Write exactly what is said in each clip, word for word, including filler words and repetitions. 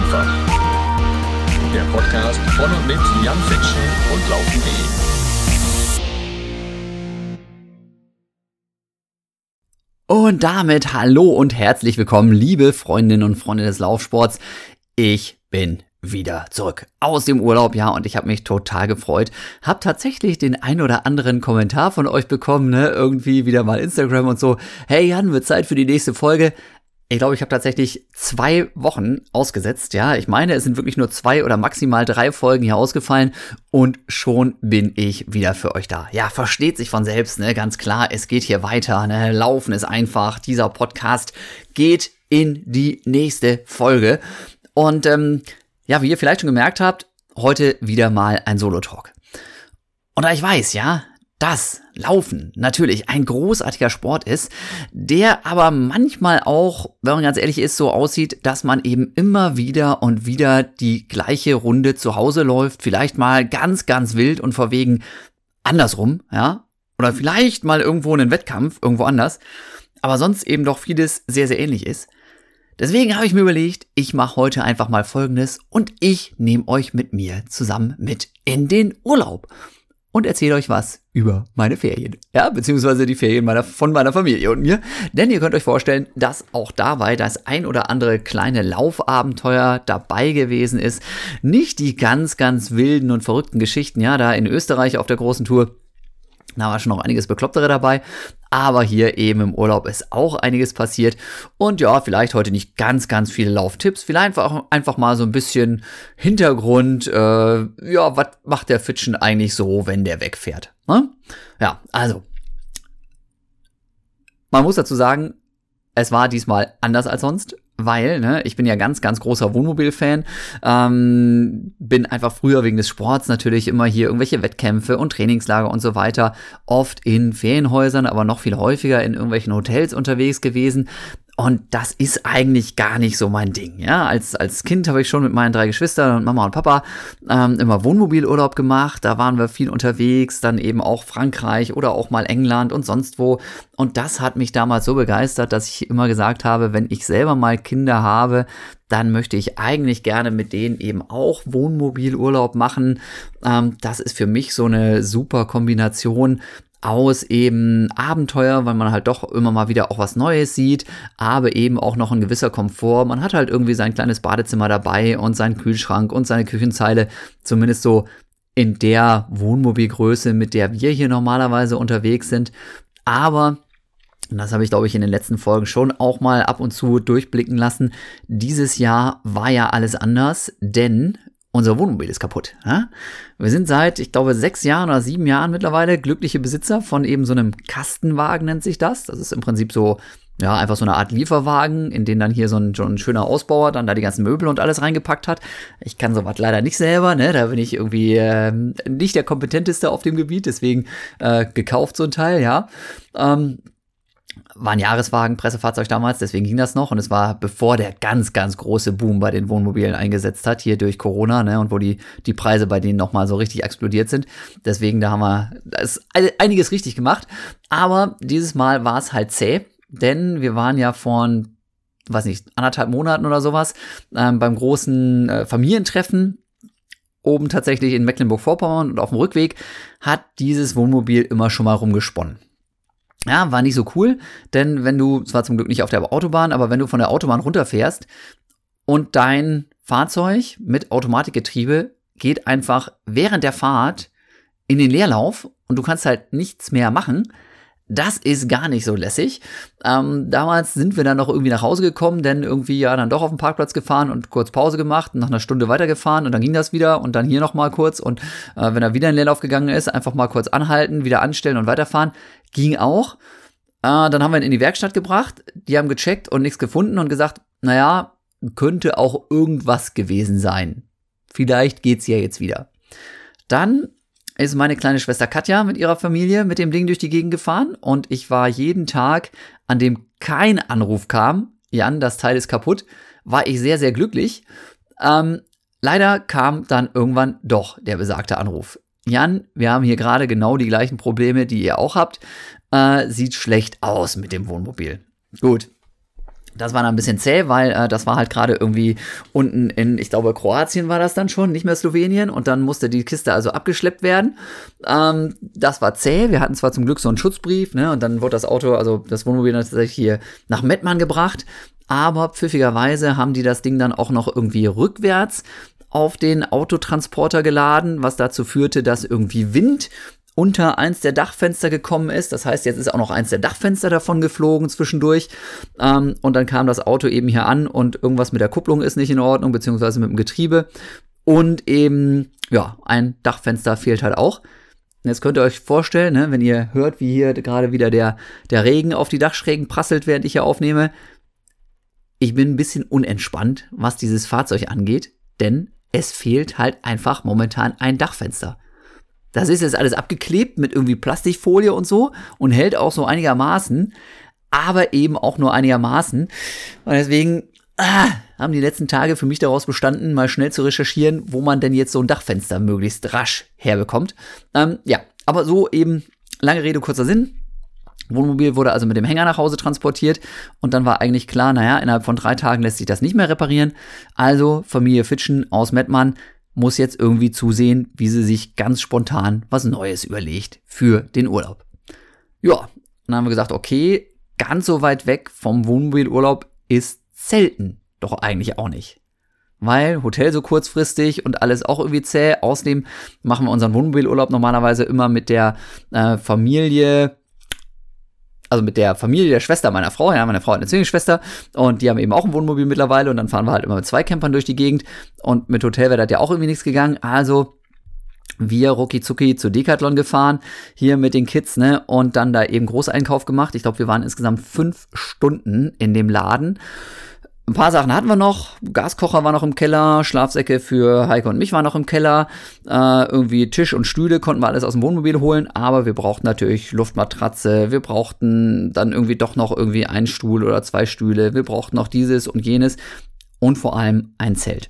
einfach. Der Podcast von und mit Jan Fitschen und laufen.de. Und damit hallo und herzlich willkommen, liebe Freundinnen und Freunde des Laufsports. Ich bin wieder zurück aus dem Urlaub, ja, und ich habe mich total gefreut. Hab tatsächlich den ein oder anderen Kommentar von euch bekommen, ne, irgendwie wieder mal Instagram und so. Hey Jan, wird Zeit für die nächste Folge. Ich glaube, ich habe tatsächlich zwei Wochen ausgesetzt, ja. Ich meine, es sind wirklich nur zwei oder maximal drei Folgen hier ausgefallen und schon bin ich wieder für euch da. Ja, versteht sich von selbst, ne, ganz klar. Es geht hier weiter, ne. Laufen ist einfach. Dieser Podcast geht in die nächste Folge. Und ähm, ja, wie ihr vielleicht schon gemerkt habt, heute wieder mal ein Solo-Talk. Und da ich weiß, ja, dass Laufen natürlich ein großartiger Sport ist, der aber manchmal auch, wenn man ganz ehrlich ist, so aussieht, dass man eben immer wieder und wieder die gleiche Runde zu Hause läuft, vielleicht mal ganz, ganz wild und verwegen andersrum, ja, oder vielleicht mal irgendwo einen Wettkampf, irgendwo anders, aber sonst eben doch vieles sehr, sehr ähnlich ist. Deswegen habe ich mir überlegt, ich mache heute einfach mal Folgendes und ich nehme euch mit mir zusammen mit in den Urlaub und erzähle euch was über meine Ferien, ja, beziehungsweise die Ferien meiner, von meiner Familie und mir. Denn ihr könnt euch vorstellen, dass auch dabei das ein oder andere kleine Laufabenteuer dabei gewesen ist. Nicht die ganz, ganz wilden und verrückten Geschichten, ja, da in Österreich auf der großen Tour. Da war schon noch einiges Beklopptere dabei, aber hier eben im Urlaub ist auch einiges passiert und ja, vielleicht heute nicht ganz, ganz viele Lauftipps, vielleicht einfach, einfach mal so ein bisschen Hintergrund, äh, ja, was macht der Fitschen eigentlich so, wenn der wegfährt, ne? Ja, also, man muss dazu sagen, es war diesmal anders als sonst. Weil, ne, ich bin ja ganz, ganz großer Wohnmobil-Fan, ähm, bin einfach früher wegen des Sports natürlich immer hier irgendwelche Wettkämpfe und Trainingslager und so weiter, oft in Ferienhäusern, aber noch viel häufiger in irgendwelchen Hotels unterwegs gewesen. Und das ist eigentlich gar nicht so mein Ding, ja. Als, als Kind habe ich schon mit meinen drei Geschwistern und Mama und Papa ähm, immer Wohnmobilurlaub gemacht. Da waren wir viel unterwegs, dann eben auch Frankreich oder auch mal England und sonst wo. Und das hat mich damals so begeistert, dass ich immer gesagt habe, wenn ich selber mal Kinder habe, dann möchte ich eigentlich gerne mit denen eben auch Wohnmobilurlaub machen. Ähm, das ist für mich so eine super Kombination aus eben Abenteuer, weil man halt doch immer mal wieder auch was Neues sieht, aber eben auch noch ein gewisser Komfort. Man hat halt irgendwie sein kleines Badezimmer dabei und seinen Kühlschrank und seine Küchenzeile, zumindest so in der Wohnmobilgröße, mit der wir hier normalerweise unterwegs sind. Aber, und das habe ich, glaube ich, in den letzten Folgen schon auch mal ab und zu durchblicken lassen, dieses Jahr war ja alles anders, denn unser Wohnmobil ist kaputt. Ja? Wir sind seit, ich glaube, sechs Jahren oder sieben Jahren mittlerweile glückliche Besitzer von eben so einem Kastenwagen, nennt sich das. Das ist im Prinzip so, ja, einfach so eine Art Lieferwagen, in den dann hier so ein, so ein schöner Ausbauer dann da die ganzen Möbel und alles reingepackt hat. Ich kann sowas leider nicht selber, ne? Da bin ich irgendwie äh, nicht der Kompetenteste auf dem Gebiet, deswegen äh, gekauft so ein Teil, ja. Ähm, War ein Jahreswagen, Pressefahrzeug damals, deswegen ging das noch. Und es war, bevor der ganz, ganz große Boom bei den Wohnmobilen eingesetzt hat, hier durch Corona, ne, und wo die, die Preise bei denen nochmal so richtig explodiert sind. Deswegen, da haben wir da ist einiges richtig gemacht. Aber dieses Mal war es halt zäh, denn wir waren ja vor, weiß nicht, anderthalb Monaten oder sowas, ähm, beim großen äh, Familientreffen oben tatsächlich in Mecklenburg-Vorpommern, und auf dem Rückweg hat dieses Wohnmobil immer schon mal rumgesponnen. Ja, war nicht so cool, denn wenn du, zwar zum Glück nicht auf der Autobahn, aber wenn du von der Autobahn runterfährst und dein Fahrzeug mit Automatikgetriebe geht einfach während der Fahrt in den Leerlauf und du kannst halt nichts mehr machen, das ist gar nicht so lässig. Ähm, damals sind wir dann noch irgendwie nach Hause gekommen, denn irgendwie ja dann doch auf den Parkplatz gefahren und kurz Pause gemacht und nach einer Stunde weitergefahren und dann ging das wieder und dann hier noch mal kurz und äh, wenn er wieder in den Leerlauf gegangen ist, einfach mal kurz anhalten, wieder anstellen und weiterfahren. Ging auch. Äh, dann haben wir ihn in die Werkstatt gebracht, die haben gecheckt und nichts gefunden und gesagt, naja, könnte auch irgendwas gewesen sein. Vielleicht geht's ja jetzt wieder. Dann ist meine kleine Schwester Katja mit ihrer Familie mit dem Ding durch die Gegend gefahren und ich war jeden Tag, an dem kein Anruf kam, Jan, das Teil ist kaputt, war ich sehr, sehr glücklich. Ähm, leider kam dann irgendwann doch der besagte Anruf. Jan, wir haben hier gerade genau die gleichen Probleme, die ihr auch habt. Äh, sieht schlecht aus mit dem Wohnmobil. Gut. Das war dann ein bisschen zäh, weil äh, das war halt gerade irgendwie unten in, ich glaube, Kroatien war das dann schon, nicht mehr Slowenien. Und dann musste die Kiste also abgeschleppt werden. Ähm, das war zäh. Wir hatten zwar zum Glück so einen Schutzbrief, ne? Und dann wurde das Auto, also das Wohnmobil tatsächlich hier nach Mettmann gebracht. Aber pfiffigerweise haben die das Ding dann auch noch irgendwie rückwärts auf den Autotransporter geladen, was dazu führte, dass irgendwie Wind unter eins der Dachfenster gekommen ist. Das heißt, jetzt ist auch noch eins der Dachfenster davon geflogen zwischendurch. Ähm, und dann kam das Auto eben hier an und irgendwas mit der Kupplung ist nicht in Ordnung, beziehungsweise mit dem Getriebe. Und eben, ja, ein Dachfenster fehlt halt auch. Und jetzt könnt ihr euch vorstellen, ne, wenn ihr hört, wie hier gerade wieder der, der Regen auf die Dachschrägen prasselt, während ich hier aufnehme. Ich bin ein bisschen unentspannt, was dieses Fahrzeug angeht, denn es fehlt halt einfach momentan ein Dachfenster. Das ist jetzt alles abgeklebt mit irgendwie Plastikfolie und so und hält auch so einigermaßen, aber eben auch nur einigermaßen. Und deswegen ah, haben die letzten Tage für mich daraus bestanden, mal schnell zu recherchieren, wo man denn jetzt so ein Dachfenster möglichst rasch herbekommt. Ähm, ja, aber so eben, lange Rede, kurzer Sinn. Wohnmobil wurde also mit dem Hänger nach Hause transportiert und dann war eigentlich klar, naja, innerhalb von drei Tagen lässt sich das nicht mehr reparieren. Also Familie Fitschen aus Mettmann muss jetzt irgendwie zusehen, wie sie sich ganz spontan was Neues überlegt für den Urlaub. Ja, dann haben wir gesagt, okay, ganz so weit weg vom Wohnmobilurlaub ist Zelten doch eigentlich auch nicht. Weil Hotel so kurzfristig und alles auch irgendwie zäh. Außerdem machen wir unseren Wohnmobilurlaub normalerweise immer mit der äh, Familie, also mit der Familie der Schwester meiner Frau, ja, meine Frau hat eine Zwillingsschwester und die haben eben auch ein Wohnmobil mittlerweile und dann fahren wir halt immer mit zwei Campern durch die Gegend und mit Hotel wäre das ja auch irgendwie nichts gegangen, also wir rucki zucki zu Decathlon gefahren, hier mit den Kids, ne, und dann da eben Großeinkauf gemacht. Ich glaube, wir waren insgesamt fünf Stunden in dem Laden. Ein paar Sachen hatten wir noch, Gaskocher war noch im Keller, Schlafsäcke für Heike und mich waren noch im Keller, äh, irgendwie Tisch und Stühle konnten wir alles aus dem Wohnmobil holen, aber wir brauchten natürlich Luftmatratze, wir brauchten dann irgendwie doch noch irgendwie einen Stuhl oder zwei Stühle, wir brauchten noch dieses und jenes und vor allem ein Zelt.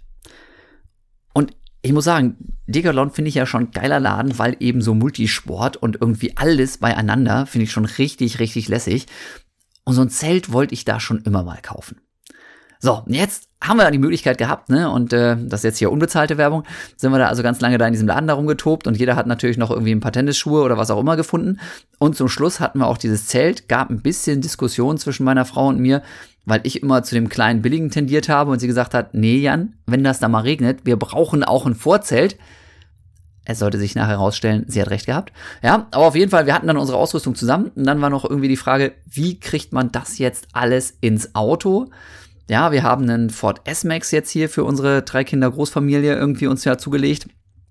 Und ich muss sagen, Decathlon finde ich ja schon ein geiler Laden, weil eben so Multisport und irgendwie alles beieinander finde ich schon richtig, richtig lässig. Und so ein Zelt wollte ich da schon immer mal kaufen. So, jetzt haben wir die Möglichkeit gehabt, ne, und äh, das ist jetzt hier unbezahlte Werbung, sind wir da also ganz lange da in diesem Laden da rumgetobt und jeder hat natürlich noch irgendwie ein paar Tennisschuhe oder was auch immer gefunden und zum Schluss hatten wir auch dieses Zelt, gab ein bisschen Diskussion zwischen meiner Frau und mir, weil ich immer zu dem kleinen Billigen tendiert habe und sie gesagt hat, nee Jan, wenn das da mal regnet, wir brauchen auch ein Vorzelt. Es sollte sich nachher herausstellen, sie hat recht gehabt. Ja, aber auf jeden Fall, wir hatten dann unsere Ausrüstung zusammen und dann war noch irgendwie die Frage, wie kriegt man das jetzt alles ins Auto? Ja, wir haben einen Ford S-Max jetzt hier für unsere drei Kinder Großfamilie irgendwie uns ja zugelegt.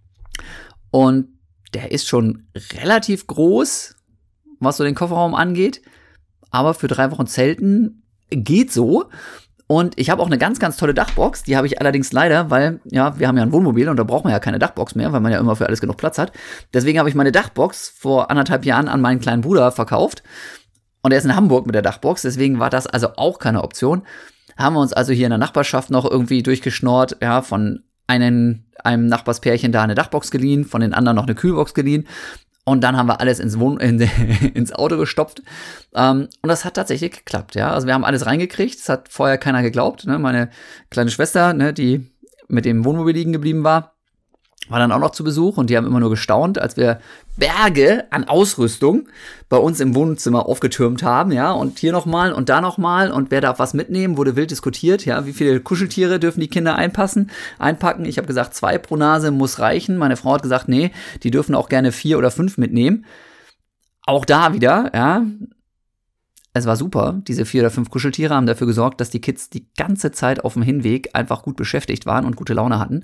Und der ist schon relativ groß, was so den Kofferraum angeht. Aber für drei Wochen Zelten geht so. Und ich habe auch eine ganz, ganz tolle Dachbox. Die habe ich allerdings leider, weil, ja, wir haben ja ein Wohnmobil und da braucht man ja keine Dachbox mehr, weil man ja immer für alles genug Platz hat. Deswegen habe ich meine Dachbox vor anderthalb Jahren an meinen kleinen Bruder verkauft. Und er ist in Hamburg mit der Dachbox, deswegen war das also auch keine Option. Haben wir uns also hier in der Nachbarschaft noch irgendwie durchgeschnort, ja, von einem, einem Nachbarspärchen da eine Dachbox geliehen, von den anderen noch eine Kühlbox geliehen und dann haben wir alles ins, Wohn- in, ins Auto gestopft ähm, und das hat tatsächlich geklappt, ja, also wir haben alles reingekriegt, das hat vorher keiner geglaubt, ne, meine kleine Schwester, ne, die mit dem Wohnmobil liegen geblieben war, war dann auch noch zu Besuch und die haben immer nur gestaunt, als wir Berge an Ausrüstung bei uns im Wohnzimmer aufgetürmt haben, ja, und hier nochmal und da nochmal und wer darf was mitnehmen, wurde wild diskutiert, ja, wie viele Kuscheltiere dürfen die Kinder einpassen, einpacken, ich habe gesagt, zwei pro Nase muss reichen, meine Frau hat gesagt, nee, die dürfen auch gerne vier oder fünf mitnehmen, auch da wieder, ja, es war super, diese vier oder fünf Kuscheltiere haben dafür gesorgt, dass die Kids die ganze Zeit auf dem Hinweg einfach gut beschäftigt waren und gute Laune hatten.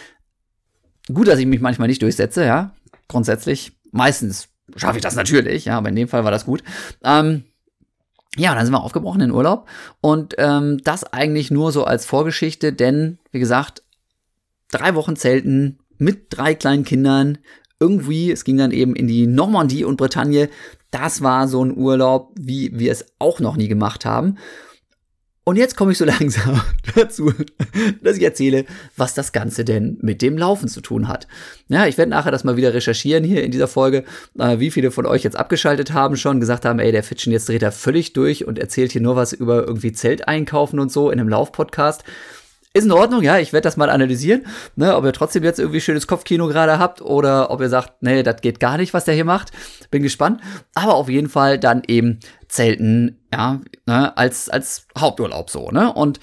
Gut, dass ich mich manchmal nicht durchsetze, ja, grundsätzlich. Meistens schaffe ich das natürlich, ja, aber in dem Fall war das gut. Ähm, ja, dann sind wir aufgebrochen in den Urlaub und ähm, das eigentlich nur so als Vorgeschichte, denn, wie gesagt, drei Wochen Zelten mit drei kleinen Kindern, irgendwie, es ging dann eben in die Normandie und Bretagne, das war so ein Urlaub, wie wir es auch noch nie gemacht haben. Und jetzt komme ich so langsam dazu, dass ich erzähle, was das Ganze denn mit dem Laufen zu tun hat. Ja, ich werde nachher das mal wieder recherchieren hier in dieser Folge, äh, wie viele von euch jetzt abgeschaltet haben, schon gesagt haben, ey, der Fitschen, jetzt dreht er völlig durch und erzählt hier nur was über irgendwie Zelt einkaufen und so in einem Laufpodcast. Ist in Ordnung, ja, ich werde das mal analysieren, ne, ob ihr trotzdem jetzt irgendwie schönes Kopfkino gerade habt oder ob ihr sagt, nee, das geht gar nicht, was der hier macht. Bin gespannt. Aber auf jeden Fall dann eben Zelten, ja, ne, als, als Haupturlaub so, ne, und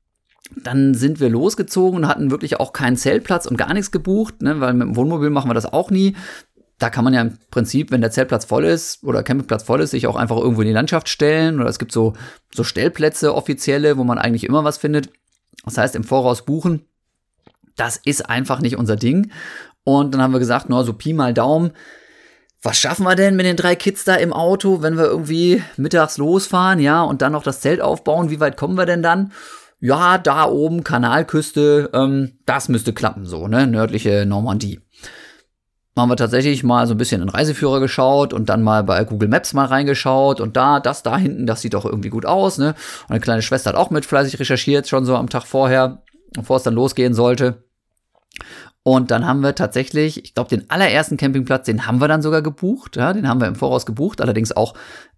dann sind wir losgezogen und hatten wirklich auch keinen Zeltplatz und gar nichts gebucht, ne, weil mit dem Wohnmobil machen wir das auch nie. Da kann man ja im Prinzip, wenn der Zeltplatz voll ist oder Campingplatz voll ist, sich auch einfach irgendwo in die Landschaft stellen oder es gibt so, so Stellplätze offizielle, wo man eigentlich immer was findet. Das heißt, im Voraus buchen, das ist einfach nicht unser Ding. Und dann haben wir gesagt, na, so Pi mal Daumen, was schaffen wir denn mit den drei Kids da im Auto, wenn wir irgendwie mittags losfahren, ja, und dann noch das Zelt aufbauen, wie weit kommen wir denn dann? Ja, da oben, Kanalküste, ähm, das müsste klappen, so, ne, nördliche Normandie. Haben wir tatsächlich mal so ein bisschen in Reiseführer geschaut und dann mal bei Google Maps mal reingeschaut und da, das da hinten, das sieht doch irgendwie gut aus, ne? Und eine kleine Schwester hat auch mit fleißig recherchiert, schon so am Tag vorher, bevor es dann losgehen sollte. Und dann haben wir tatsächlich, ich glaube, den allerersten Campingplatz, den haben wir dann sogar gebucht, ja, den haben wir im Voraus gebucht, allerdings auch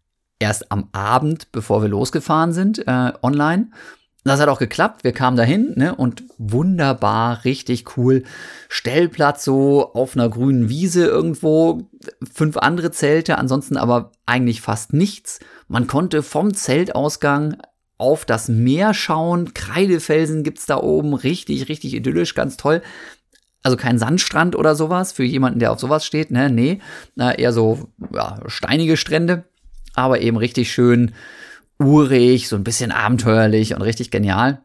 erst am Abend, bevor wir losgefahren sind, äh, online. Das hat auch geklappt, wir kamen dahin, ne, und wunderbar, richtig cool, Stellplatz so auf einer grünen Wiese irgendwo, fünf andere Zelte, ansonsten aber eigentlich fast nichts. Man konnte vom Zeltausgang auf das Meer schauen, Kreidefelsen gibt's da oben, richtig, richtig idyllisch, ganz toll. Also kein Sandstrand oder sowas, für jemanden, der auf sowas steht, ne, nee, eher so, ja, steinige Strände, aber eben richtig schön urig, so ein bisschen abenteuerlich und richtig genial.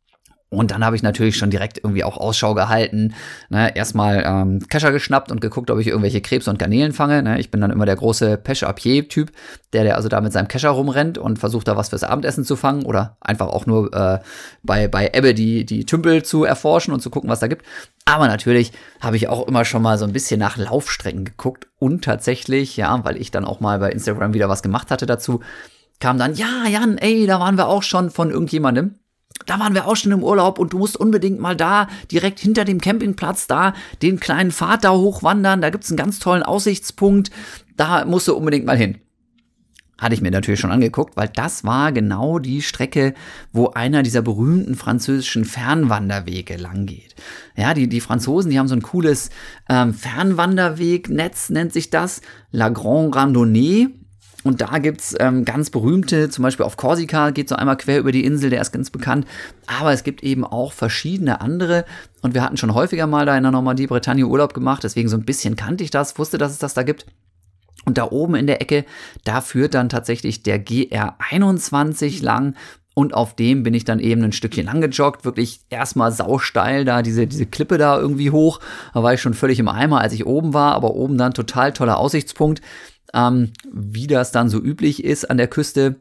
Und dann habe ich natürlich schon direkt irgendwie auch Ausschau gehalten. Ne, erstmal ähm, Kescher geschnappt und geguckt, ob ich irgendwelche Krebs und Garnelen fange. Ne, ich bin dann immer der große Pêche-à-pied-Typ, der, der also da mit seinem Kescher rumrennt und versucht da was fürs Abendessen zu fangen oder einfach auch nur äh, bei, bei Ebbe die, die Tümpel zu erforschen und zu gucken, was da gibt. Aber natürlich habe ich auch immer schon mal so ein bisschen nach Laufstrecken geguckt und tatsächlich, ja, weil ich dann auch mal bei Instagram wieder was gemacht hatte dazu, kam dann, ja, Jan, ey, da waren wir auch schon von irgendjemandem. Da waren wir auch schon im Urlaub und du musst unbedingt mal da, direkt hinter dem Campingplatz, da den kleinen Pfad da hochwandern. Da gibt's einen ganz tollen Aussichtspunkt. Da musst du unbedingt mal hin. Hatte ich mir natürlich schon angeguckt, weil das war genau die Strecke, wo einer dieser berühmten französischen Fernwanderwege lang geht. Ja, die, die Franzosen, die haben so ein cooles ähm, Fernwanderwegnetz, nennt sich das, La Grande Randonnée. Und da gibt's ähm, ganz berühmte, zum Beispiel auf Korsika geht so einmal quer über die Insel, der ist ganz bekannt. Aber es gibt eben auch verschiedene andere. Und wir hatten schon häufiger mal da in der Normandie, Bretagne Urlaub gemacht. Deswegen so ein bisschen kannte ich das, wusste, dass es das da gibt. Und da oben in der Ecke, da führt dann tatsächlich der G R einundzwanzig lang. Und auf dem bin ich dann eben ein Stückchen lang gejoggt, wirklich erstmal sausteil da, diese, diese Klippe da irgendwie hoch. Da war ich schon völlig im Eimer, als ich oben war, aber oben dann total toller Aussichtspunkt. Ähm, wie das dann so üblich ist an der Küste.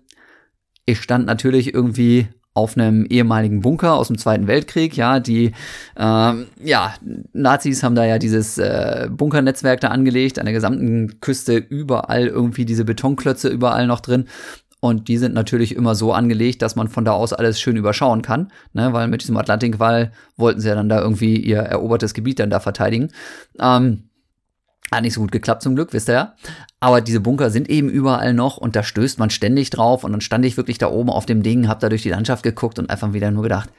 Ich stand natürlich irgendwie auf einem ehemaligen Bunker aus dem Zweiten Weltkrieg. Ja, die ähm, ja, Nazis haben da ja dieses äh, Bunkernetzwerk da angelegt, an der gesamten Küste überall irgendwie diese Betonklötze überall noch drin. Und die sind natürlich immer so angelegt, dass man von da aus alles schön überschauen kann, ne? Weil mit diesem Atlantikwall wollten sie ja dann da irgendwie ihr erobertes Gebiet dann da verteidigen. Ähm, Hat nicht so gut geklappt zum Glück, wisst ihr ja. Aber diese Bunker sind eben überall noch und da stößt man ständig drauf. Und dann stand ich wirklich da oben auf dem Ding, hab da durch die Landschaft geguckt und einfach wieder nur gedacht,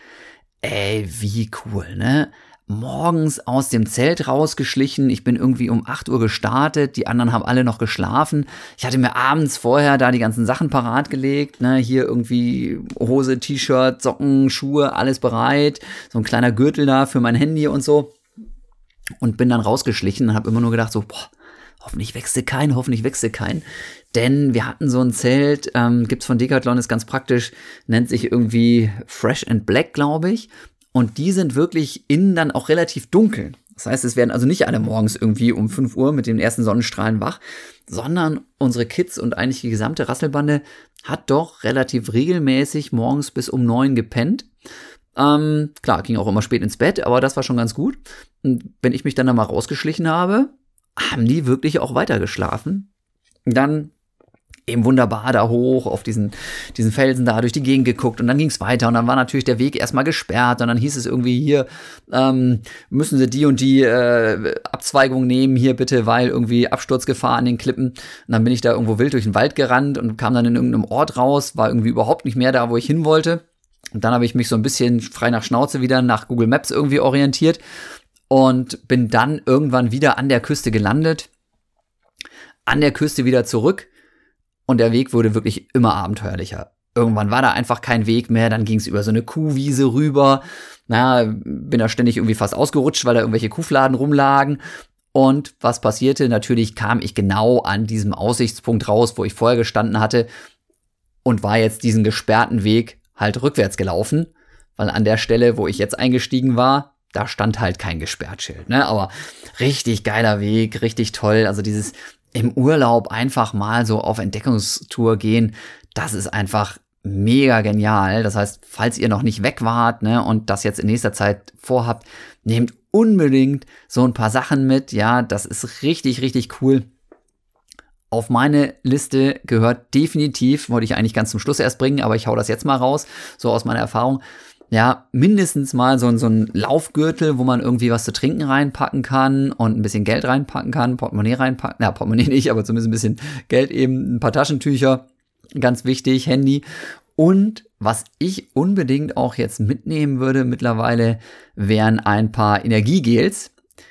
ey, wie cool, ne? Morgens aus dem Zelt rausgeschlichen, ich bin irgendwie um acht Uhr gestartet, die anderen haben alle noch geschlafen. Ich hatte mir abends vorher da die ganzen Sachen parat gelegt, ne? Hier irgendwie Hose, T-Shirt, Socken, Schuhe, alles bereit. So ein kleiner Gürtel da für mein Handy und so. Und bin dann rausgeschlichen und habe immer nur gedacht so, boah, hoffentlich wächst kein, hoffentlich wächst kein. Denn wir hatten so ein Zelt, ähm, gibt's von Decathlon, ist ganz praktisch, nennt sich irgendwie Fresh and Black, glaube ich. Und die sind wirklich innen dann auch relativ dunkel. Das heißt, es werden also nicht alle morgens irgendwie um fünf Uhr mit den ersten Sonnenstrahlen wach, sondern unsere Kids und eigentlich die gesamte Rasselbande hat doch relativ regelmäßig morgens bis um neun gepennt. Ähm, klar, ging auch immer spät ins Bett, aber das war schon ganz gut. Und wenn ich mich dann da mal rausgeschlichen habe, haben die wirklich auch weiter geschlafen. Dann eben wunderbar da hoch auf diesen, diesen Felsen da durch die Gegend geguckt und dann ging es weiter und dann war natürlich der Weg erstmal gesperrt und dann hieß es irgendwie hier, ähm, müssen sie die und die äh, Abzweigung nehmen hier bitte, weil irgendwie Absturzgefahr an den Klippen. Und dann bin ich da irgendwo wild durch den Wald gerannt und kam dann in irgendeinem Ort raus, war irgendwie überhaupt nicht mehr da, wo ich hin wollte. Und dann habe ich mich so ein bisschen frei nach Schnauze wieder nach Google Maps irgendwie orientiert und bin dann irgendwann wieder an der Küste gelandet, an der Küste wieder zurück. Und der Weg wurde wirklich immer abenteuerlicher. Irgendwann war da einfach kein Weg mehr, dann ging es über so eine Kuhwiese rüber. Na, bin da ständig irgendwie fast ausgerutscht, weil da irgendwelche Kuhfladen rumlagen. Und was passierte? Natürlich kam ich genau an diesem Aussichtspunkt raus, wo ich vorher gestanden hatte und war jetzt diesen gesperrten Weg halt rückwärts gelaufen, weil an der Stelle, wo ich jetzt eingestiegen war, da stand halt kein Gesperrtschild, ne? Aber richtig geiler Weg, richtig toll. Also dieses im Urlaub einfach mal so auf Entdeckungstour gehen, das ist einfach mega genial. Das heißt, falls ihr noch nicht weg wart, ne, und das jetzt in nächster Zeit vorhabt, nehmt unbedingt so ein paar Sachen mit. Ja, das ist richtig, richtig cool. Auf meine Liste gehört definitiv, wollte ich eigentlich ganz zum Schluss erst bringen, aber ich hau das jetzt mal raus, so aus meiner Erfahrung. Ja, mindestens mal so, so ein Laufgürtel, wo man irgendwie was zu trinken reinpacken kann und ein bisschen Geld reinpacken kann, Portemonnaie reinpacken, na, Portemonnaie nicht, aber zumindest ein bisschen Geld eben, ein paar Taschentücher, ganz wichtig, Handy. Und was ich unbedingt auch jetzt mitnehmen würde mittlerweile, wären ein paar Energiegels.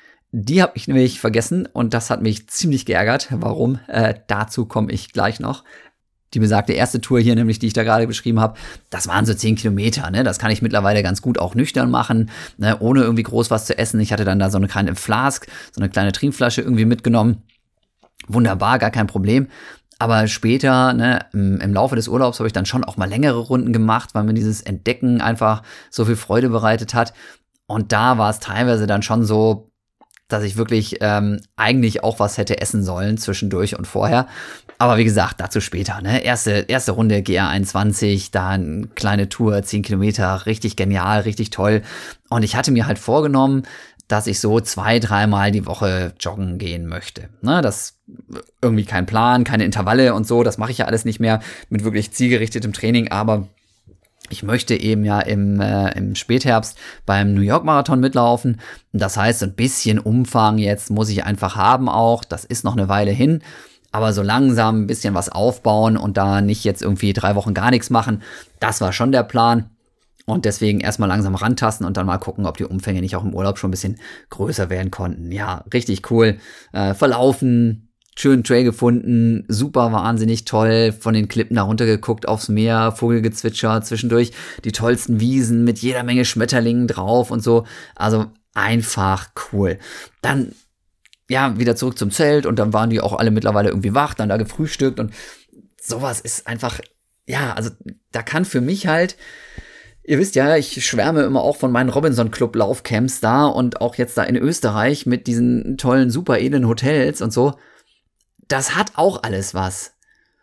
Die habe ich nämlich vergessen und das hat mich ziemlich geärgert. Warum? Äh, dazu komme ich gleich noch. Die besagte erste Tour hier, nämlich die ich da gerade beschrieben habe, das waren so zehn Kilometer. Ne? Das kann ich mittlerweile ganz gut auch nüchtern machen, ne? Ohne irgendwie groß was zu essen. Ich hatte dann da so eine kleine Flask, so eine kleine Trinkflasche irgendwie mitgenommen. Wunderbar, gar kein Problem. Aber später, ne, im, im Laufe des Urlaubs habe ich dann schon auch mal längere Runden gemacht, weil mir dieses Entdecken einfach so viel Freude bereitet hat. Und da war es teilweise dann schon so, dass ich wirklich ähm, eigentlich auch was hätte essen sollen zwischendurch und vorher. Aber wie gesagt, dazu später. Ne? Erste, erste Runde G R einundzwanzig, dann kleine Tour, zehn Kilometer, richtig genial, richtig toll. Und ich hatte mir halt vorgenommen, dass ich so zwei, dreimal die Woche joggen gehen möchte. Ne? Das irgendwie kein Plan, keine Intervalle und so, das mache ich ja alles nicht mehr mit wirklich zielgerichtetem Training, aber ich möchte eben ja im, äh, im Spätherbst beim New York Marathon mitlaufen. Das heißt, ein bisschen Umfang jetzt muss ich einfach haben auch. Das ist noch eine Weile hin. Aber so langsam ein bisschen was aufbauen und da nicht jetzt irgendwie drei Wochen gar nichts machen. Das war schon der Plan. Und deswegen erstmal langsam rantasten und dann mal gucken, ob die Umfänge nicht auch im Urlaub schon ein bisschen größer werden konnten. Ja, richtig cool. Äh, verlaufen. Schönen Trail gefunden, super, wahnsinnig toll, von den Klippen da runtergeguckt aufs Meer, Vogelgezwitscher, zwischendurch die tollsten Wiesen mit jeder Menge Schmetterlingen drauf und so, also einfach cool. Dann, ja, wieder zurück zum Zelt und dann waren die auch alle mittlerweile irgendwie wach, dann da gefrühstückt und sowas ist einfach, ja, also da kann für mich halt, ihr wisst ja, ich schwärme immer auch von meinen Robinson-Club-Laufcamps da und auch jetzt da in Österreich mit diesen tollen, super edlen Hotels und so. Das hat auch alles was.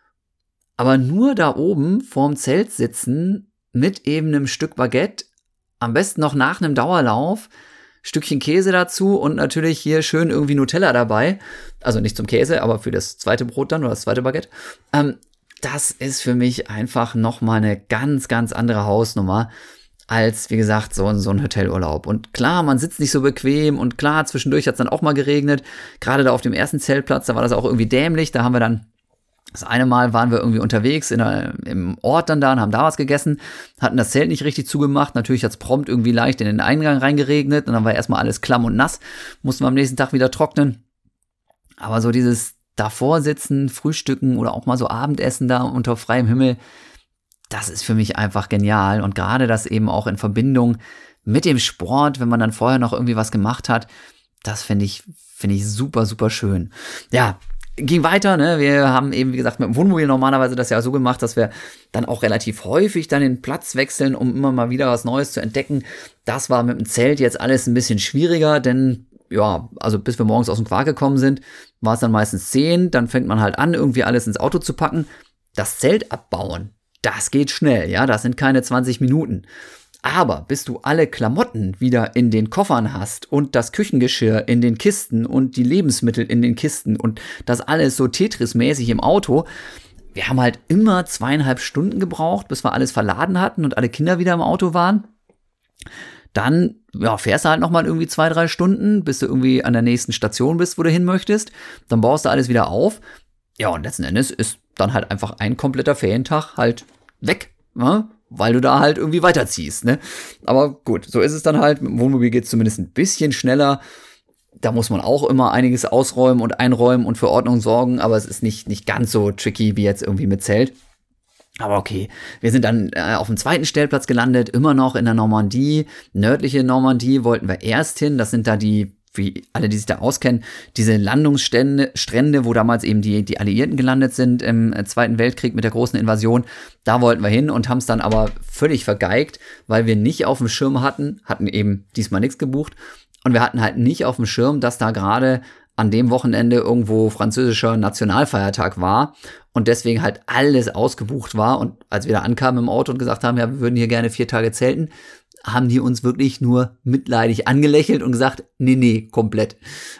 Aber nur da oben vorm Zelt sitzen, mit eben einem Stück Baguette, am besten noch nach einem Dauerlauf, Stückchen Käse dazu und natürlich hier schön irgendwie Nutella dabei. Also nicht zum Käse, aber für das zweite Brot dann oder das zweite Baguette. Ähm, das ist für mich einfach nochmal eine ganz, ganz andere Hausnummer als, wie gesagt, so, so ein Hotelurlaub. Und klar, man sitzt nicht so bequem und klar, zwischendurch hat es dann auch mal geregnet. Gerade da auf dem ersten Zeltplatz, da war das auch irgendwie dämlich. Da haben wir dann, das eine Mal waren wir irgendwie unterwegs in der, im Ort dann da und haben da was gegessen, hatten das Zelt nicht richtig zugemacht. Natürlich hat es prompt irgendwie leicht in den Eingang reingeregnet und dann war erstmal alles klamm und nass. Mussten wir am nächsten Tag wieder trocknen. Aber so dieses davor sitzen, frühstücken oder auch mal so Abendessen da unter freiem Himmel, das ist für mich einfach genial und gerade das eben auch in Verbindung mit dem Sport, wenn man dann vorher noch irgendwie was gemacht hat, das finde ich, finde ich super, super schön. Ja, ging weiter, ne? Wir haben eben, wie gesagt, mit dem Wohnmobil normalerweise das ja so gemacht, dass wir dann auch relativ häufig dann den Platz wechseln, um immer mal wieder was Neues zu entdecken. Das war mit dem Zelt jetzt alles ein bisschen schwieriger, denn ja, also bis wir morgens aus dem Quark gekommen sind, war es dann meistens zehn, dann fängt man halt an, irgendwie alles ins Auto zu packen. Das Zelt abbauen, das geht schnell, ja, das sind keine zwanzig Minuten. Aber bis du alle Klamotten wieder in den Koffern hast und das Küchengeschirr in den Kisten und die Lebensmittel in den Kisten und das alles so Tetris-mäßig im Auto, wir haben halt immer zweieinhalb Stunden gebraucht, bis wir alles verladen hatten und alle Kinder wieder im Auto waren. Dann ja, fährst du halt nochmal irgendwie zwei, drei Stunden, bis du irgendwie an der nächsten Station bist, wo du hin möchtest. Dann baust du alles wieder auf. Ja, und letzten Endes ist dann halt einfach ein kompletter Ferientag halt weg, ne? Weil du da halt irgendwie weiterziehst, ne? Aber gut, so ist es dann halt. Mit dem Wohnmobil geht es zumindest ein bisschen schneller. Da muss man auch immer einiges ausräumen und einräumen und für Ordnung sorgen, aber es ist nicht, nicht ganz so tricky wie jetzt irgendwie mit Zelt. Aber okay, wir sind dann äh, auf dem zweiten Stellplatz gelandet, immer noch in der Normandie. Nördliche Normandie wollten wir erst hin. Das sind da die, wie alle, die sich da auskennen, diese Landungsstrände, Strände, wo damals eben die, die Alliierten gelandet sind im äh, Zweiten Weltkrieg mit der großen Invasion. Da wollten wir hin und haben es dann aber völlig vergeigt, weil wir nicht auf dem Schirm hatten, hatten eben diesmal nichts gebucht. Und wir hatten halt nicht auf dem Schirm, dass da gerade an dem Wochenende irgendwo französischer Nationalfeiertag war und deswegen halt alles ausgebucht war. Und als wir da ankamen im Auto und gesagt haben, ja, wir würden hier gerne vier Tage zelten, haben die uns wirklich nur mitleidig angelächelt und gesagt, nee, nee, komplett.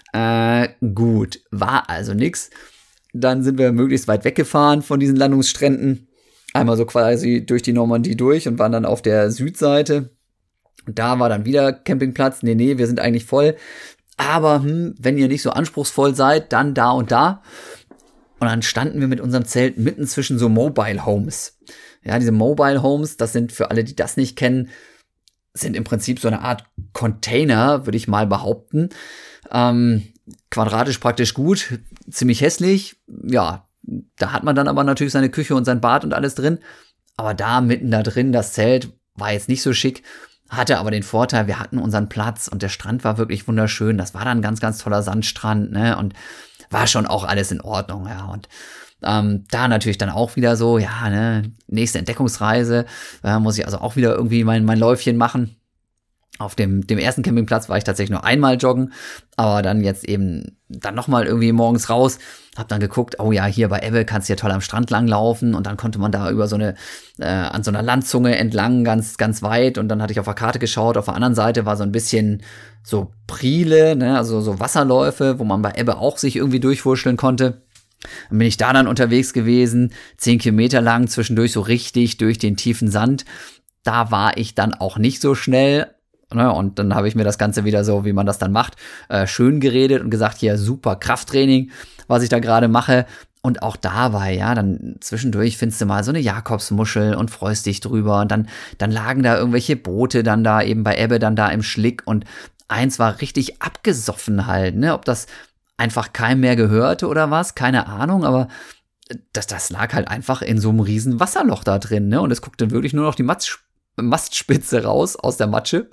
Äh, gut, war also nix. Dann sind wir möglichst weit weggefahren von diesen Landungsstränden, einmal so quasi durch die Normandie durch und waren dann auf der Südseite. Und da war dann wieder Campingplatz. Nee, nee, wir sind eigentlich voll. Aber hm, wenn ihr nicht so anspruchsvoll seid, dann da und da. Und dann standen wir mit unserem Zelt mitten zwischen so Mobile Homes. Ja, diese Mobile Homes, das sind für alle, die das nicht kennen, sind im Prinzip so eine Art Container, würde ich mal behaupten. Ähm, quadratisch praktisch gut, ziemlich hässlich. Ja, da hat man dann aber natürlich seine Küche und sein Bad und alles drin. Aber da mitten da drin, das Zelt war jetzt nicht so schick. Hatte aber den Vorteil, wir hatten unseren Platz und der Strand war wirklich wunderschön. Das war dann ein ganz, ganz toller Sandstrand, ne? Und war schon auch alles in Ordnung, ja. Und ähm, da natürlich dann auch wieder so, ja, ne, nächste Entdeckungsreise, äh, muss ich also auch wieder irgendwie mein, mein Läufchen machen. Auf dem, dem ersten Campingplatz war ich tatsächlich nur einmal joggen, aber dann jetzt eben dann nochmal irgendwie morgens raus, hab dann geguckt, oh ja, hier bei Ebbe kannst du ja toll am Strand langlaufen und dann konnte man da über so eine, äh, an so einer Landzunge entlang ganz, ganz weit und dann hatte ich auf der Karte geschaut, auf der anderen Seite war so ein bisschen so Priele, ne, also so Wasserläufe, wo man bei Ebbe auch sich irgendwie durchwurschteln konnte. Dann bin ich da dann unterwegs gewesen, zehn Kilometer lang, zwischendurch so richtig durch den tiefen Sand. Da war ich dann auch nicht so schnell. Und dann habe ich mir das Ganze wieder so, wie man das dann macht, äh, schön geredet und gesagt, hier super Krafttraining, was ich da gerade mache. Und auch dabei, ja, dann zwischendurch findest du mal so eine Jakobsmuschel und freust dich drüber. Und dann, dann lagen da irgendwelche Boote dann da eben bei Ebbe dann da im Schlick. Und eins war richtig abgesoffen halt, ne? Ob das einfach keinem mehr gehörte oder was, keine Ahnung, aber das, das lag halt einfach in so einem riesen Wasserloch da drin, ne? Und es guckte wirklich nur noch die Matsch Mastspitze raus aus der Matsche.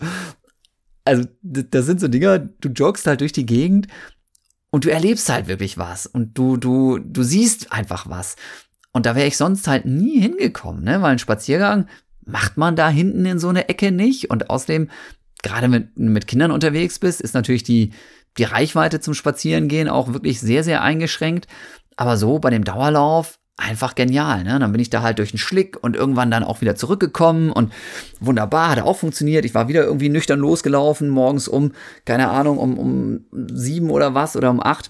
Also das sind so Dinger, du joggst halt durch die Gegend und du erlebst halt wirklich was und du du du siehst einfach was. Und da wäre ich sonst halt nie hingekommen, ne? Weil ein Spaziergang macht man da hinten in so eine Ecke nicht und außerdem, gerade mit, mit Kindern unterwegs bist, ist natürlich die, die Reichweite zum Spazierengehen auch wirklich sehr, sehr eingeschränkt. Aber so bei dem Dauerlauf einfach genial, ne? Dann bin ich da halt durch den Schlick und irgendwann dann auch wieder zurückgekommen und wunderbar, hat auch funktioniert. Ich war wieder irgendwie nüchtern losgelaufen, morgens um, keine Ahnung, um, um sieben oder was oder um acht.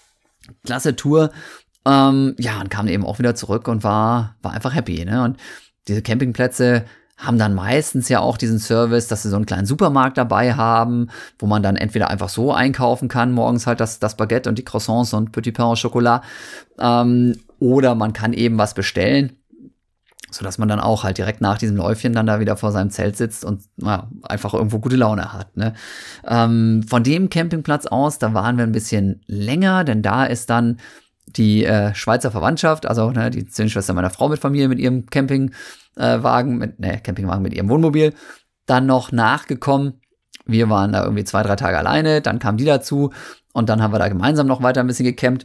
Klasse Tour. Ähm, ja, und kam eben auch wieder zurück und war, war einfach happy, ne? Und diese Campingplätze haben dann meistens ja auch diesen Service, dass sie so einen kleinen Supermarkt dabei haben, wo man dann entweder einfach so einkaufen kann, morgens halt das, das Baguette und die Croissants und Petit Pain au Chocolat, ähm, oder man kann eben was bestellen, sodass man dann auch halt direkt nach diesem Läufchen dann da wieder vor seinem Zelt sitzt und ja, einfach irgendwo gute Laune hat, ne? Ähm, von dem Campingplatz aus, da waren wir ein bisschen länger, denn da ist dann die äh, Schweizer Verwandtschaft, also ne, die Zwillingsschwester meiner Frau mit Familie, mit ihrem Campingwagen, mit ne, Campingwagen mit ihrem Wohnmobil, dann noch nachgekommen. Wir waren da irgendwie zwei, drei Tage alleine, dann kamen die dazu und dann haben wir da gemeinsam noch weiter ein bisschen gecampt,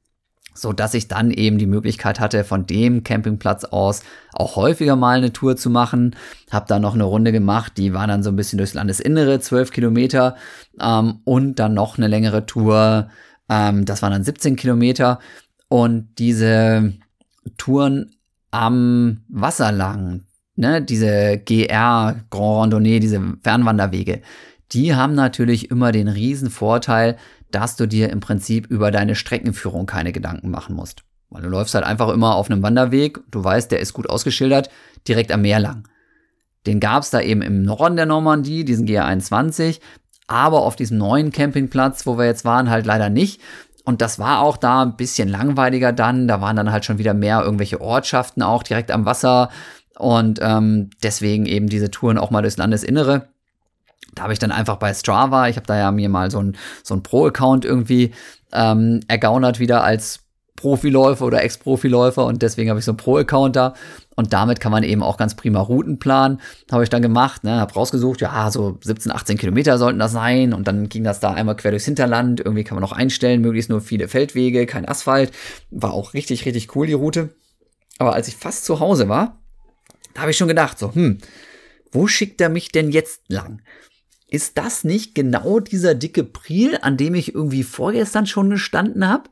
so dass ich dann eben die Möglichkeit hatte, von dem Campingplatz aus auch häufiger mal eine Tour zu machen. Hab da noch eine Runde gemacht, die war dann so ein bisschen durchs Landesinnere, zwölf Kilometer, ähm, und dann noch eine längere Tour. Das waren dann siebzehn Kilometer und diese Touren am Wasser lang, ne, diese G R, Grand Randonnée, diese Fernwanderwege, die haben natürlich immer den riesen Vorteil, dass du dir im Prinzip über deine Streckenführung keine Gedanken machen musst. Weil du läufst halt einfach immer auf einem Wanderweg, du weißt, der ist gut ausgeschildert, direkt am Meer lang. Den gab es da eben im Norden der Normandie, diesen G R einundzwanzig, aber auf diesem neuen Campingplatz, wo wir jetzt waren, halt leider nicht. Und das war auch da ein bisschen langweiliger dann. Da waren dann halt schon wieder mehr irgendwelche Ortschaften auch direkt am Wasser. Und ähm, deswegen eben diese Touren auch mal durchs Landesinnere. Da habe ich dann einfach bei Strava, ich habe da ja mir mal so ein so ein Pro-Account irgendwie ähm, ergaunert wieder als Profiläufer oder Ex-Profiläufer und deswegen habe ich so einen Pro-Account da und damit kann man eben auch ganz prima Routen planen. Habe ich dann gemacht, ne, habe rausgesucht, ja, so siebzehn, achtzehn Kilometer sollten das sein und dann ging das da einmal quer durchs Hinterland. Irgendwie kann man noch einstellen, möglichst nur viele Feldwege, kein Asphalt. War auch richtig, richtig cool, die Route. Aber als ich fast zu Hause war, da habe ich schon gedacht, so, hm, wo schickt er mich denn jetzt lang? Ist das nicht genau dieser dicke Priel, an dem ich irgendwie vorgestern schon gestanden habe?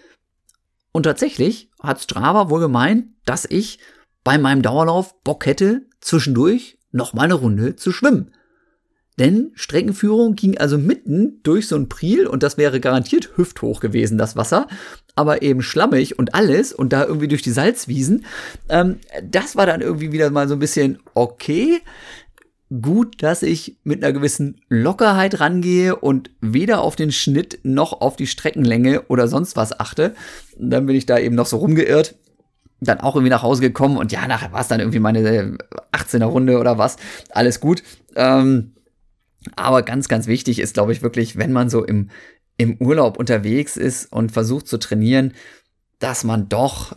Und tatsächlich hat Strava wohl gemeint, dass ich bei meinem Dauerlauf Bock hätte, zwischendurch noch mal eine Runde zu schwimmen. Denn Streckenführung ging also mitten durch so ein Priel und das wäre garantiert hüfthoch gewesen, das Wasser, aber eben schlammig und alles und da irgendwie durch die Salzwiesen. Ähm, das war dann irgendwie wieder mal so ein bisschen okay. Gut, dass ich mit einer gewissen Lockerheit rangehe und weder auf den Schnitt noch auf die Streckenlänge oder sonst was achte. Und dann bin ich da eben noch so rumgeirrt, dann auch irgendwie nach Hause gekommen und ja, nachher war es dann irgendwie meine achtzehner Runde oder was. Alles gut. Ähm, aber ganz, ganz wichtig ist, glaube ich, wirklich, wenn man so im, im Urlaub unterwegs ist und versucht zu trainieren, dass man doch,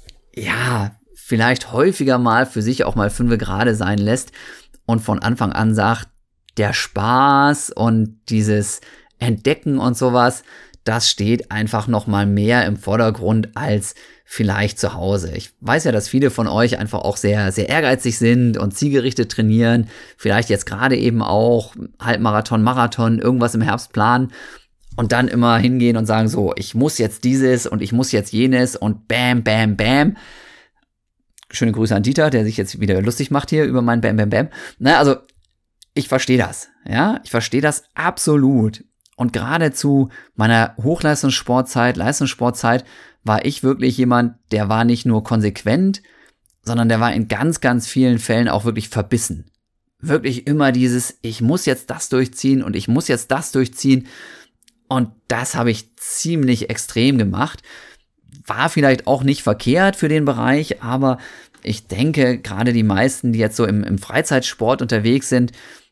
ja, vielleicht häufiger mal für sich auch mal fünfe gerade sein lässt. Und von Anfang an sagt, der Spaß und dieses Entdecken und sowas, das steht einfach noch mal mehr im Vordergrund als vielleicht zu Hause. Ich weiß ja, dass viele von euch einfach auch sehr, sehr ehrgeizig sind und zielgerichtet trainieren. Vielleicht jetzt gerade eben auch Halbmarathon, Marathon, irgendwas im Herbst planen und dann immer hingehen und sagen so, ich muss jetzt dieses und ich muss jetzt jenes und bam, bam, bam. Schöne Grüße an Dieter, der sich jetzt wieder lustig macht hier über mein Bam Bam Bam. Na, also, ich verstehe das, ja, ich verstehe das absolut. Und gerade zu meiner Hochleistungssportzeit, Leistungssportzeit war ich wirklich jemand, der war nicht nur konsequent, sondern der war in ganz, ganz vielen Fällen auch wirklich verbissen. Wirklich immer dieses, ich muss jetzt das durchziehen und ich muss jetzt das durchziehen. Und das habe ich ziemlich extrem gemacht. War vielleicht auch nicht verkehrt für den Bereich, aber ich denke, gerade die meisten, die jetzt so im, im Freizeitsport unterwegs sind,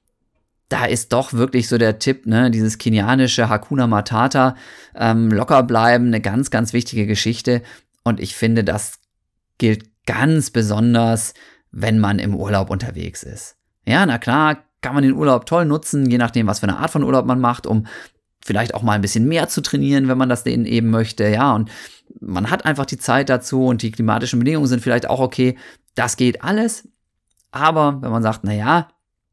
da ist doch wirklich so der Tipp, ne, dieses kenianische Hakuna Matata, ähm, locker bleiben, eine ganz, ganz wichtige Geschichte. Und ich finde, das gilt ganz besonders, wenn man im Urlaub unterwegs ist. Ja, na klar, kann man den Urlaub toll nutzen, je nachdem, was für eine Art von Urlaub man macht, um vielleicht auch mal ein bisschen mehr zu trainieren, wenn man das denen eben möchte, ja, und man hat einfach die Zeit dazu und die klimatischen Bedingungen sind vielleicht auch okay, das geht alles, aber wenn man sagt, naja,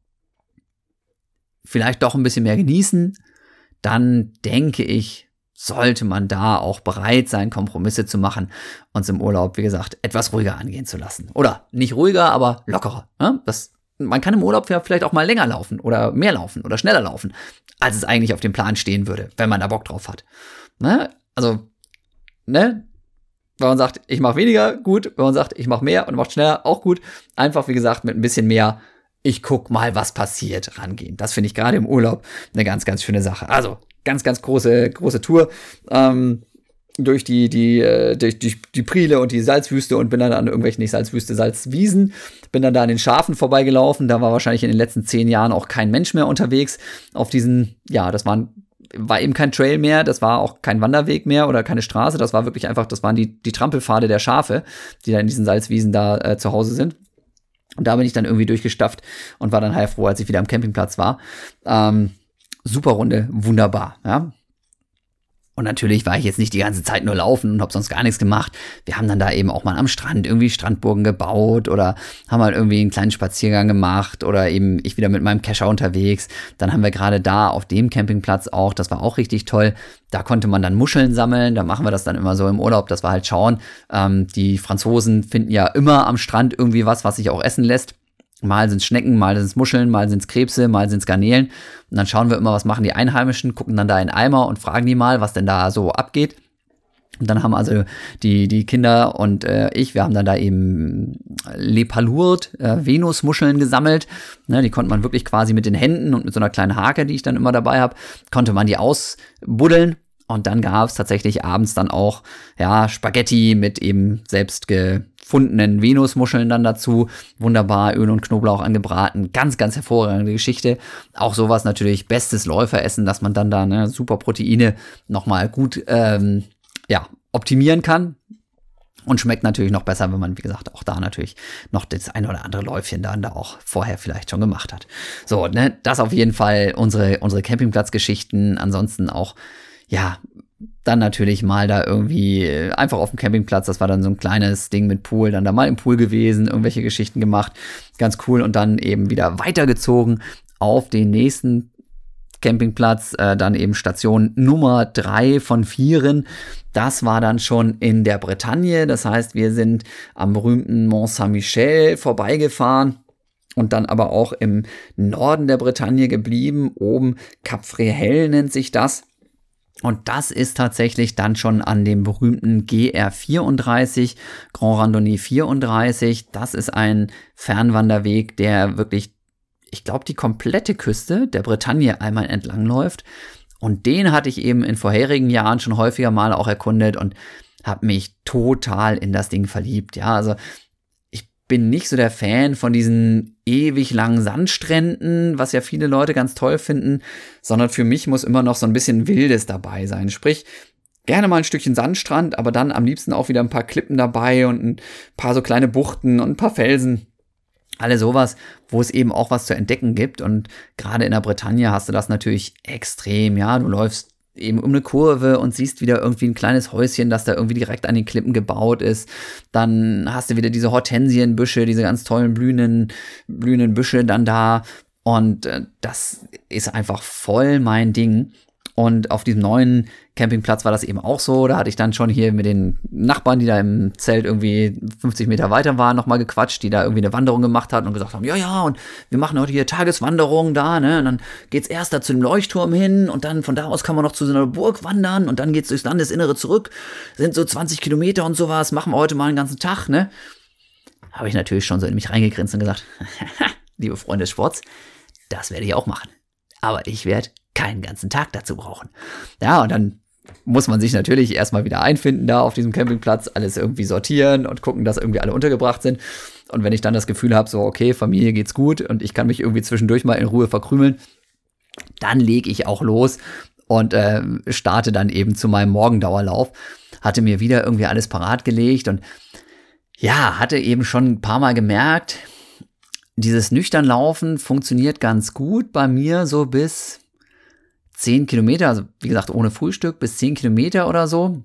vielleicht doch ein bisschen mehr genießen, dann denke ich, sollte man da auch bereit sein, Kompromisse zu machen und es im Urlaub, wie gesagt, etwas ruhiger angehen zu lassen. Oder nicht ruhiger, aber lockerer. Ne? Das, man kann im Urlaub ja vielleicht auch mal länger laufen oder mehr laufen oder schneller laufen, als es eigentlich auf dem Plan stehen würde, wenn man da Bock drauf hat. Ne? Also, ne? Wenn man sagt, ich mache weniger, gut. Wenn man sagt, ich mache mehr und mache schneller, auch gut. Einfach, wie gesagt, mit ein bisschen mehr, ich guck mal, was passiert, rangehen. Das finde ich gerade im Urlaub eine ganz, ganz schöne Sache. Also, ganz, ganz große, große Tour ähm, durch die, die, äh, durch die, die Priele und die Salzwüste und bin dann an irgendwelchen, nicht Salzwüste, Salzwiesen, bin dann da an den Schafen vorbeigelaufen. Da war wahrscheinlich in den letzten zehn Jahren auch kein Mensch mehr unterwegs auf diesen, ja, das waren, war eben kein Trail mehr, das war auch kein Wanderweg mehr oder keine Straße, das war wirklich einfach, das waren die, die Trampelpfade der Schafe, die da in diesen Salzwiesen da äh, zu Hause sind. Und da bin ich dann irgendwie durchgestafft und war dann heilfroh, als ich wieder am Campingplatz war. Ähm, super Runde, wunderbar, ja. Und natürlich war ich jetzt nicht die ganze Zeit nur laufen und habe sonst gar nichts gemacht. Wir haben dann da eben auch mal am Strand irgendwie Strandburgen gebaut oder haben halt irgendwie einen kleinen Spaziergang gemacht oder eben ich wieder mit meinem Kescher unterwegs. Dann haben wir gerade da auf dem Campingplatz auch, das war auch richtig toll, da konnte man dann Muscheln sammeln. Da machen wir das dann immer so im Urlaub, dass wir halt schauen. Ähm, die Franzosen finden ja immer am Strand irgendwie was, was sich auch essen lässt. Mal sind es Schnecken, mal sind es Muscheln, mal sind es Krebse, mal sind es Garnelen. Und dann schauen wir immer, was machen die Einheimischen, gucken dann da in den Eimer und fragen die mal, was denn da so abgeht. Und dann haben also die, die Kinder und äh, ich, wir haben dann da eben Le Palourdes, äh, Venusmuscheln gesammelt. Ne, die konnte man wirklich quasi mit den Händen und mit so einer kleinen Hake, die ich dann immer dabei habe, konnte man die ausbuddeln. Und dann gab es tatsächlich abends dann auch ja Spaghetti mit eben selbst gefundenen Venusmuscheln dann dazu. Wunderbar, Öl und Knoblauch angebraten. Ganz, ganz hervorragende Geschichte. Auch sowas natürlich bestes Läuferessen, dass man dann da ne, super Proteine nochmal gut ähm, ja, optimieren kann. Und schmeckt natürlich noch besser, wenn man, wie gesagt, auch da natürlich noch das ein oder andere Läufchen dann da auch vorher vielleicht schon gemacht hat. So, ne, das auf jeden Fall unsere, unsere Campingplatzgeschichten. Ansonsten auch ja, dann natürlich mal da irgendwie einfach auf dem Campingplatz, das war dann so ein kleines Ding mit Pool, dann da mal im Pool gewesen, irgendwelche Geschichten gemacht, ganz cool und dann eben wieder weitergezogen auf den nächsten Campingplatz, äh, dann eben Station Nummer drei von vieren. Das war dann schon in der Bretagne, das heißt, wir sind am berühmten Mont Saint-Michel vorbeigefahren. Und dann aber auch im Norden der Bretagne geblieben, oben Cap Fréhel nennt sich das. Und das ist tatsächlich dann schon an dem berühmten G R vierunddreißig, Grand Randonnée vierunddreißig. Das ist ein Fernwanderweg, der wirklich, ich glaube, die komplette Küste der Bretagne einmal entlangläuft. Und den hatte ich eben in vorherigen Jahren schon häufiger mal auch erkundet und habe mich total in das Ding verliebt. Ja, also bin nicht so der Fan von diesen ewig langen Sandstränden, was ja viele Leute ganz toll finden, sondern für mich muss immer noch so ein bisschen Wildes dabei sein. Sprich, gerne mal ein Stückchen Sandstrand, aber dann am liebsten auch wieder ein paar Klippen dabei und ein paar so kleine Buchten und ein paar Felsen. Alle sowas, wo es eben auch was zu entdecken gibt. Und gerade in der Bretagne hast du das natürlich extrem. Ja, du läufst eben um eine Kurve und siehst wieder irgendwie ein kleines Häuschen, das da irgendwie direkt an den Klippen gebaut ist. Dann hast du wieder diese Hortensienbüsche, diese ganz tollen blühenden, blühenden Büsche dann da. Und äh, das ist einfach voll mein Ding. Und auf diesem neuen Campingplatz war das eben auch so. Da hatte ich dann schon hier mit den Nachbarn, die da im Zelt irgendwie fünfzig Meter weiter waren, nochmal gequatscht, die da irgendwie eine Wanderung gemacht hatten und gesagt haben, ja, ja, und wir machen heute hier Tageswanderung da, ne? Und dann geht's erst da zu dem Leuchtturm hin und dann von da aus kann man noch zu so einer Burg wandern und dann geht's durchs Landesinnere zurück. Sind so zwanzig Kilometer und sowas, machen wir heute mal einen ganzen Tag, ne? Habe ich natürlich schon so in mich reingegrinst und gesagt, liebe Freunde des Sports, das werde ich auch machen. Aber ich werde keinen ganzen Tag dazu brauchen. Ja, und dann muss man sich natürlich erstmal wieder einfinden da auf diesem Campingplatz, alles irgendwie sortieren und gucken, dass irgendwie alle untergebracht sind. Und wenn ich dann das Gefühl habe, so okay, Familie geht's gut und ich kann mich irgendwie zwischendurch mal in Ruhe verkrümeln, dann lege ich auch los und äh, starte dann eben zu meinem Morgendauerlauf. Hatte mir wieder irgendwie alles parat gelegt und ja, hatte eben schon ein paar Mal gemerkt, dieses nüchtern Laufen funktioniert ganz gut bei mir so bis zehn Kilometer, also wie gesagt ohne Frühstück, bis zehn Kilometer oder so.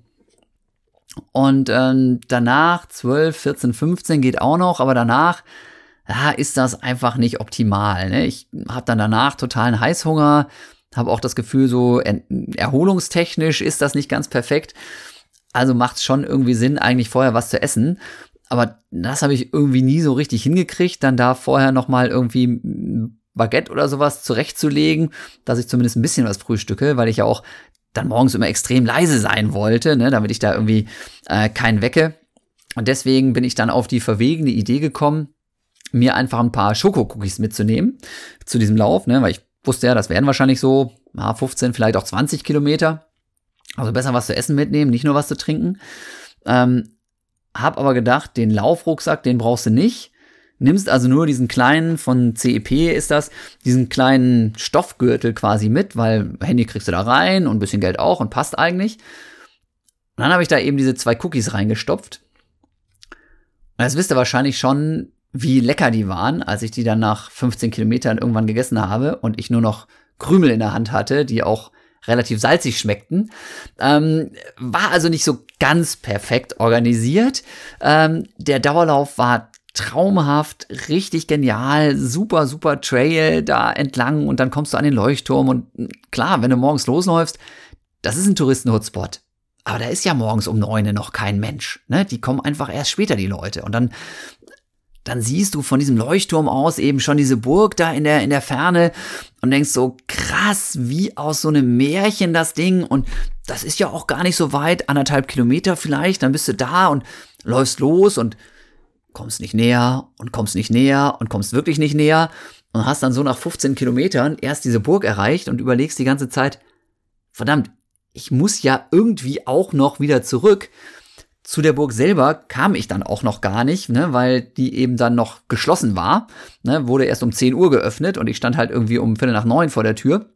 Und ähm, danach zwölf, vierzehn, fünfzehn geht auch noch, aber danach ja, ist das einfach nicht optimal. Ne? Ich habe dann danach totalen Heißhunger, habe auch das Gefühl, so er- erholungstechnisch ist das nicht ganz perfekt. Also macht es schon irgendwie Sinn, eigentlich vorher was zu essen. Aber das habe ich irgendwie nie so richtig hingekriegt, dann da vorher noch mal irgendwie ein Baguette oder sowas zurechtzulegen, dass ich zumindest ein bisschen was frühstücke, weil ich ja auch dann morgens immer extrem leise sein wollte, ne, damit ich da irgendwie äh, keinen wecke. Und deswegen bin ich dann auf die verwegene Idee gekommen, mir einfach ein paar Schokocookies mitzunehmen zu diesem Lauf, ne, weil ich wusste ja, das werden wahrscheinlich so ja, fünfzehn, vielleicht auch zwanzig Kilometer. Also besser was zu essen mitnehmen, nicht nur was zu trinken. Ähm, Hab aber gedacht, den Laufrucksack, den brauchst du nicht. Nimmst also nur diesen kleinen, von C E P ist das, diesen kleinen Stoffgürtel quasi mit, weil Handy kriegst du da rein und ein bisschen Geld auch und passt eigentlich. Und dann habe ich da eben diese zwei Cookies reingestopft. Und jetzt wisst ihr wahrscheinlich schon, wie lecker die waren, als ich die dann nach fünfzehn Kilometern irgendwann gegessen habe und ich nur noch Krümel in der Hand hatte, die auch relativ salzig schmeckten. Ähm, war also nicht so ganz perfekt organisiert. Ähm, der Dauerlauf war traumhaft, richtig genial, super, super Trail da entlang und dann kommst du an den Leuchtturm und klar, wenn du morgens losläufst, das ist ein Touristen-Hotspot. Aber da ist ja morgens um neun noch kein Mensch. Ne? Die kommen einfach erst später, die Leute. Und dann dann siehst du von diesem Leuchtturm aus eben schon diese Burg da in der, in der Ferne und denkst so, krass, wie aus so einem Märchen das Ding, und das ist ja auch gar nicht so weit, anderthalb Kilometer vielleicht, dann bist du da und läufst los und kommst nicht näher und kommst nicht näher und kommst wirklich nicht näher und hast dann so nach fünfzehn Kilometern erst diese Burg erreicht und überlegst die ganze Zeit, verdammt, ich muss ja irgendwie auch noch wieder zurück. Zu der Burg selber kam ich dann auch noch gar nicht, ne, weil die eben dann noch geschlossen war. Ne, wurde erst um zehn Uhr geöffnet und ich stand halt irgendwie um Viertel nach neun vor der Tür.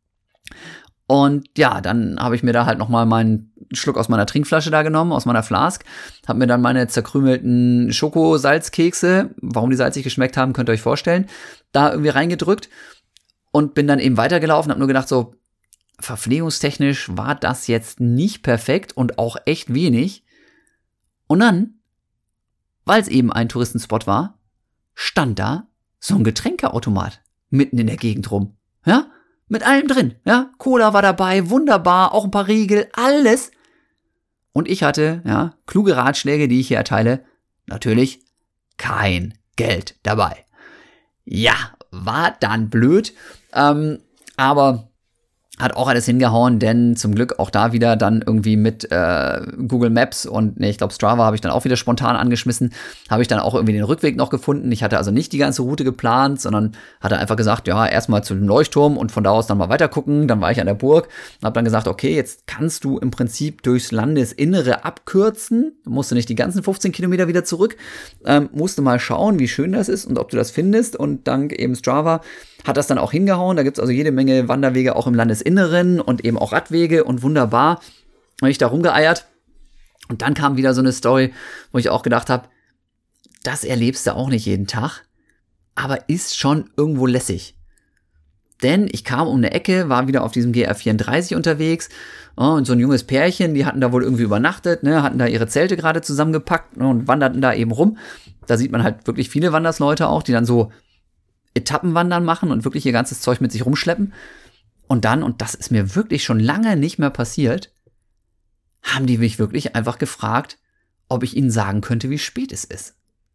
Und ja, dann habe ich mir da halt nochmal meinen Schluck aus meiner Trinkflasche da genommen, aus meiner Flask, habe mir dann meine zerkrümelten Schokosalzkekse, warum die salzig geschmeckt haben, könnt ihr euch vorstellen, da irgendwie reingedrückt und bin dann eben weitergelaufen, habe nur gedacht so, verpflegungstechnisch war das jetzt nicht perfekt und auch echt wenig. Und dann, weil es eben ein Touristenspot war, stand da so ein Getränkeautomat mitten in der Gegend rum. Ja, mit allem drin. Ja, Cola war dabei, wunderbar, auch ein paar Riegel, alles. Und ich hatte, ja, kluge Ratschläge, die ich hier erteile, natürlich kein Geld dabei. Ja, war dann blöd, ähm, aber hat auch alles hingehauen, denn zum Glück auch da wieder dann irgendwie mit äh, Google Maps und ne, ich glaube Strava habe ich dann auch wieder spontan angeschmissen, habe ich dann auch irgendwie den Rückweg noch gefunden. Ich hatte also nicht die ganze Route geplant, sondern hatte einfach gesagt, ja, erstmal zu dem Leuchtturm und von da aus dann mal weiter gucken. Dann war ich an der Burg und habe dann gesagt, okay, jetzt kannst du im Prinzip durchs Landesinnere abkürzen. Du musst nicht die ganzen fünfzehn Kilometer wieder zurück. Ähm, musst du mal schauen, wie schön das ist und ob du das findest. Und dank eben Strava hat das dann auch hingehauen. Da gibt's also jede Menge Wanderwege auch im Landesinneren und eben auch Radwege und wunderbar. Habe ich da rumgeeiert. Und dann kam wieder so eine Story, wo ich auch gedacht habe, das erlebst du auch nicht jeden Tag, aber ist schon irgendwo lässig. Denn ich kam um eine Ecke, war wieder auf diesem G R vierunddreißig unterwegs, oh, und so ein junges Pärchen, die hatten da wohl irgendwie übernachtet, ne, hatten da ihre Zelte gerade zusammengepackt, ne, und wanderten da eben rum. Da sieht man halt wirklich viele Wandersleute auch, die dann so Etappenwandern machen und wirklich ihr ganzes Zeug mit sich rumschleppen. Und dann, und das ist mir wirklich schon lange nicht mehr passiert, haben die mich wirklich einfach gefragt, ob ich ihnen sagen könnte, wie spät es ist.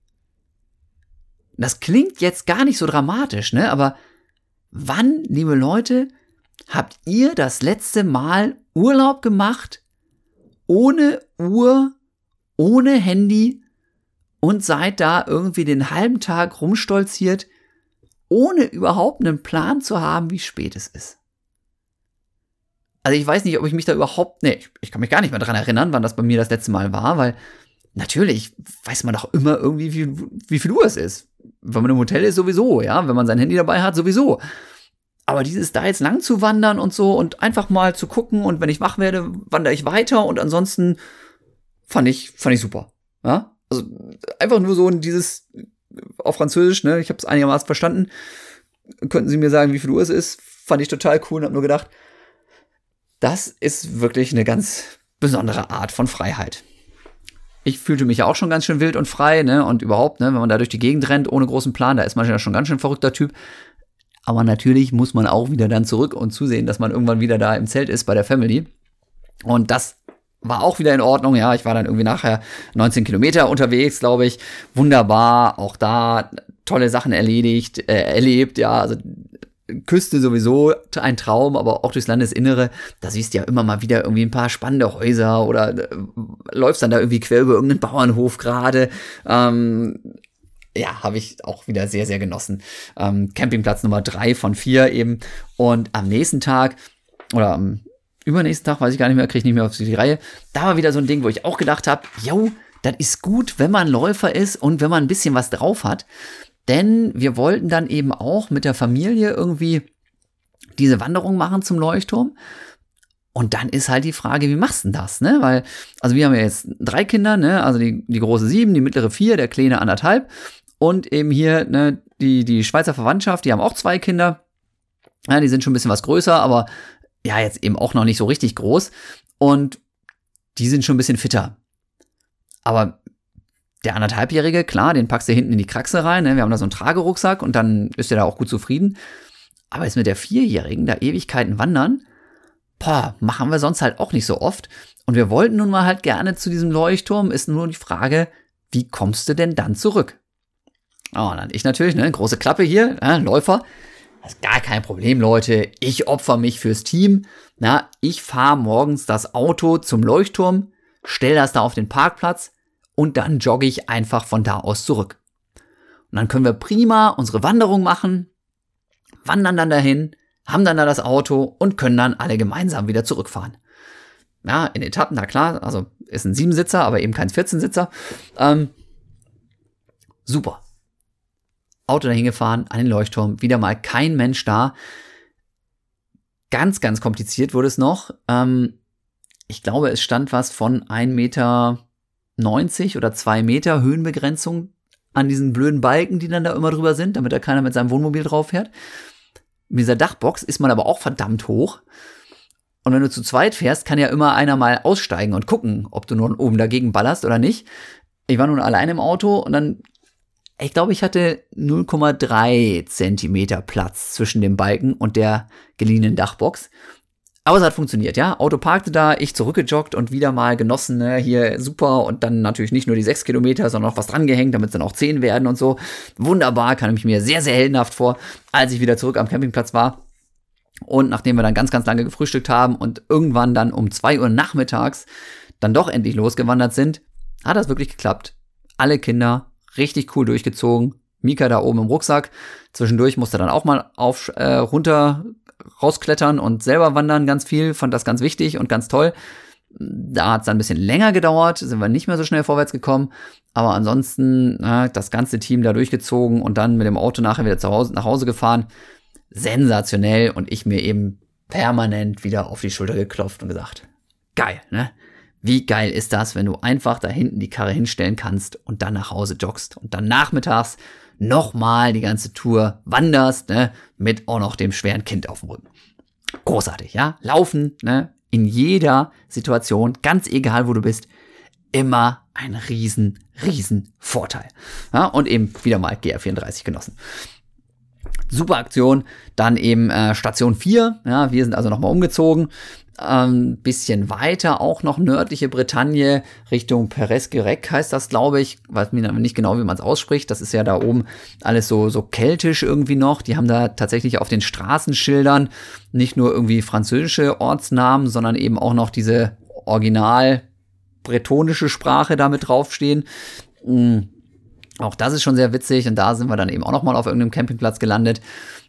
Das klingt jetzt gar nicht so dramatisch, ne? Aber wann, liebe Leute, habt ihr das letzte Mal Urlaub gemacht, ohne Uhr, ohne Handy und seid da irgendwie den halben Tag rumstolziert, ohne überhaupt einen Plan zu haben, wie spät es ist? Also ich weiß nicht, ob ich mich da überhaupt, nee, ich, ich kann mich gar nicht mehr dran erinnern, wann das bei mir das letzte Mal war, weil natürlich weiß man doch immer irgendwie, wie, wie viel Uhr es ist. Wenn man im Hotel ist, sowieso, ja, wenn man sein Handy dabei hat, sowieso. Aber dieses da jetzt lang zu wandern und so und einfach mal zu gucken und wenn ich wach werde, wandere ich weiter und ansonsten fand ich, fand ich super, ja. Also einfach nur so dieses auf Französisch, ne, ich habe es einigermaßen verstanden. Könnten Sie mir sagen, wie viel Uhr es ist? Fand ich total cool und habe nur gedacht, das ist wirklich eine ganz besondere Art von Freiheit. Ich fühlte mich ja auch schon ganz schön wild und frei, ne, und überhaupt, ne, wenn man da durch die Gegend rennt ohne großen Plan, da ist man ja schon ganz schön verrückter Typ. Aber natürlich muss man auch wieder dann zurück und zusehen, dass man irgendwann wieder da im Zelt ist bei der Family. Und das war auch wieder in Ordnung, ja, ich war dann irgendwie nachher neunzehn Kilometer unterwegs, glaube ich, wunderbar, auch da tolle Sachen erledigt, äh, erlebt, ja, also Küste sowieso ein Traum, aber auch durchs Landesinnere, da siehst du ja immer mal wieder irgendwie ein paar spannende Häuser oder äh, läufst dann da irgendwie quer über irgendeinen Bauernhof gerade, ähm, ja, habe ich auch wieder sehr, sehr genossen. Ähm, Campingplatz Nummer drei von vier eben und am nächsten Tag oder am übernächsten Tag, weiß ich gar nicht mehr, kriege ich nicht mehr auf die Reihe. Da war wieder so ein Ding, wo ich auch gedacht habe, jo, das ist gut, wenn man Läufer ist und wenn man ein bisschen was drauf hat. Denn wir wollten dann eben auch mit der Familie irgendwie diese Wanderung machen zum Leuchtturm. Und dann ist halt die Frage, wie machst du denn das, ne? Weil, also wir haben ja jetzt drei Kinder, ne? Also die, die große sieben, die mittlere vier, der kleine anderthalb. Und eben hier, ne, die, die Schweizer Verwandtschaft, die haben auch zwei Kinder. Ja, die sind schon ein bisschen was größer, aber ja, jetzt eben auch noch nicht so richtig groß. Und die sind schon ein bisschen fitter. Aber der anderthalbjährige, klar, den packst du hinten in die Kraxe rein. Ne? Wir haben da so einen Tragerucksack und dann ist der da auch gut zufrieden. Aber jetzt mit der Vierjährigen da Ewigkeiten wandern, boah, machen wir sonst halt auch nicht so oft. Und wir wollten nun mal halt gerne zu diesem Leuchtturm. Ist nur die Frage, wie kommst du denn dann zurück? Oh, und dann ich natürlich, ne, große Klappe hier, ja, Läufer. Das ist gar kein Problem, Leute. Ich opfer mich fürs Team. Na, ich fahre morgens das Auto zum Leuchtturm, stell das da auf den Parkplatz und dann jogge ich einfach von da aus zurück. Und dann können wir prima unsere Wanderung machen, wandern dann dahin, haben dann da das Auto und können dann alle gemeinsam wieder zurückfahren. Ja, in Etappen, na klar, also ist ein Siebensitzer, aber eben kein vierzehnsitzer. Ähm, super. Auto dahin gefahren, an den Leuchtturm, wieder mal kein Mensch da. Ganz, ganz kompliziert wurde es noch. Ähm, ich glaube, es stand was von ein Meter neunzig oder zwei Meter Höhenbegrenzung an diesen blöden Balken, die dann da immer drüber sind, damit da keiner mit seinem Wohnmobil drauf fährt. Mit dieser Dachbox ist man aber auch verdammt hoch. Und wenn du zu zweit fährst, kann ja immer einer mal aussteigen und gucken, ob du nun oben dagegen ballerst oder nicht. Ich war nun alleine im Auto und dann, ich glaube, ich hatte null Komma drei Zentimeter Platz zwischen dem Balken und der geliehenen Dachbox. Aber es hat funktioniert, ja. Auto parkte da, ich zurückgejoggt und wieder mal genossen, ne, hier super. Und dann natürlich nicht nur die sechs Kilometer, sondern noch was drangehängt, damit es dann auch zehn werden und so. Wunderbar, kam ich mir sehr, sehr heldenhaft vor, als ich wieder zurück am Campingplatz war. Und nachdem wir dann ganz, ganz lange gefrühstückt haben und irgendwann dann um zwei Uhr nachmittags dann doch endlich losgewandert sind, hat das wirklich geklappt. Alle Kinder richtig cool durchgezogen. Mika da oben im Rucksack. Zwischendurch musste dann auch mal auf äh, runter rausklettern und selber wandern ganz viel. Fand das ganz wichtig und ganz toll. Da hat es dann ein bisschen länger gedauert, sind wir nicht mehr so schnell vorwärts gekommen. Aber ansonsten äh, das ganze Team da durchgezogen und dann mit dem Auto nachher wieder zu Hause, nach Hause gefahren. Sensationell und ich mir eben permanent wieder auf die Schulter geklopft und gesagt, geil, ne? Wie geil ist das, wenn du einfach da hinten die Karre hinstellen kannst und dann nach Hause joggst und dann nachmittags nochmal die ganze Tour wanderst, ne? Mit auch noch dem schweren Kind auf dem Rücken. Großartig, ja? Laufen, ne? In jeder Situation, ganz egal wo du bist, immer ein riesen, riesen Vorteil. Ja? Und eben wieder mal G R vierunddreißig genossen. Super Aktion. Dann eben äh, Station vier. Ja, wir sind also nochmal umgezogen. Ähm, bisschen weiter, auch noch nördliche Bretagne, Richtung Perez-Guirec heißt das, glaube ich. Weiß mir nicht genau, wie man es ausspricht. Das ist ja da oben alles so, so keltisch irgendwie noch. Die haben da tatsächlich auf den Straßenschildern nicht nur irgendwie französische Ortsnamen, sondern eben auch noch diese original bretonische Sprache da mit draufstehen. Mhm. Auch das ist schon sehr witzig und da sind wir dann eben auch noch mal auf irgendeinem Campingplatz gelandet.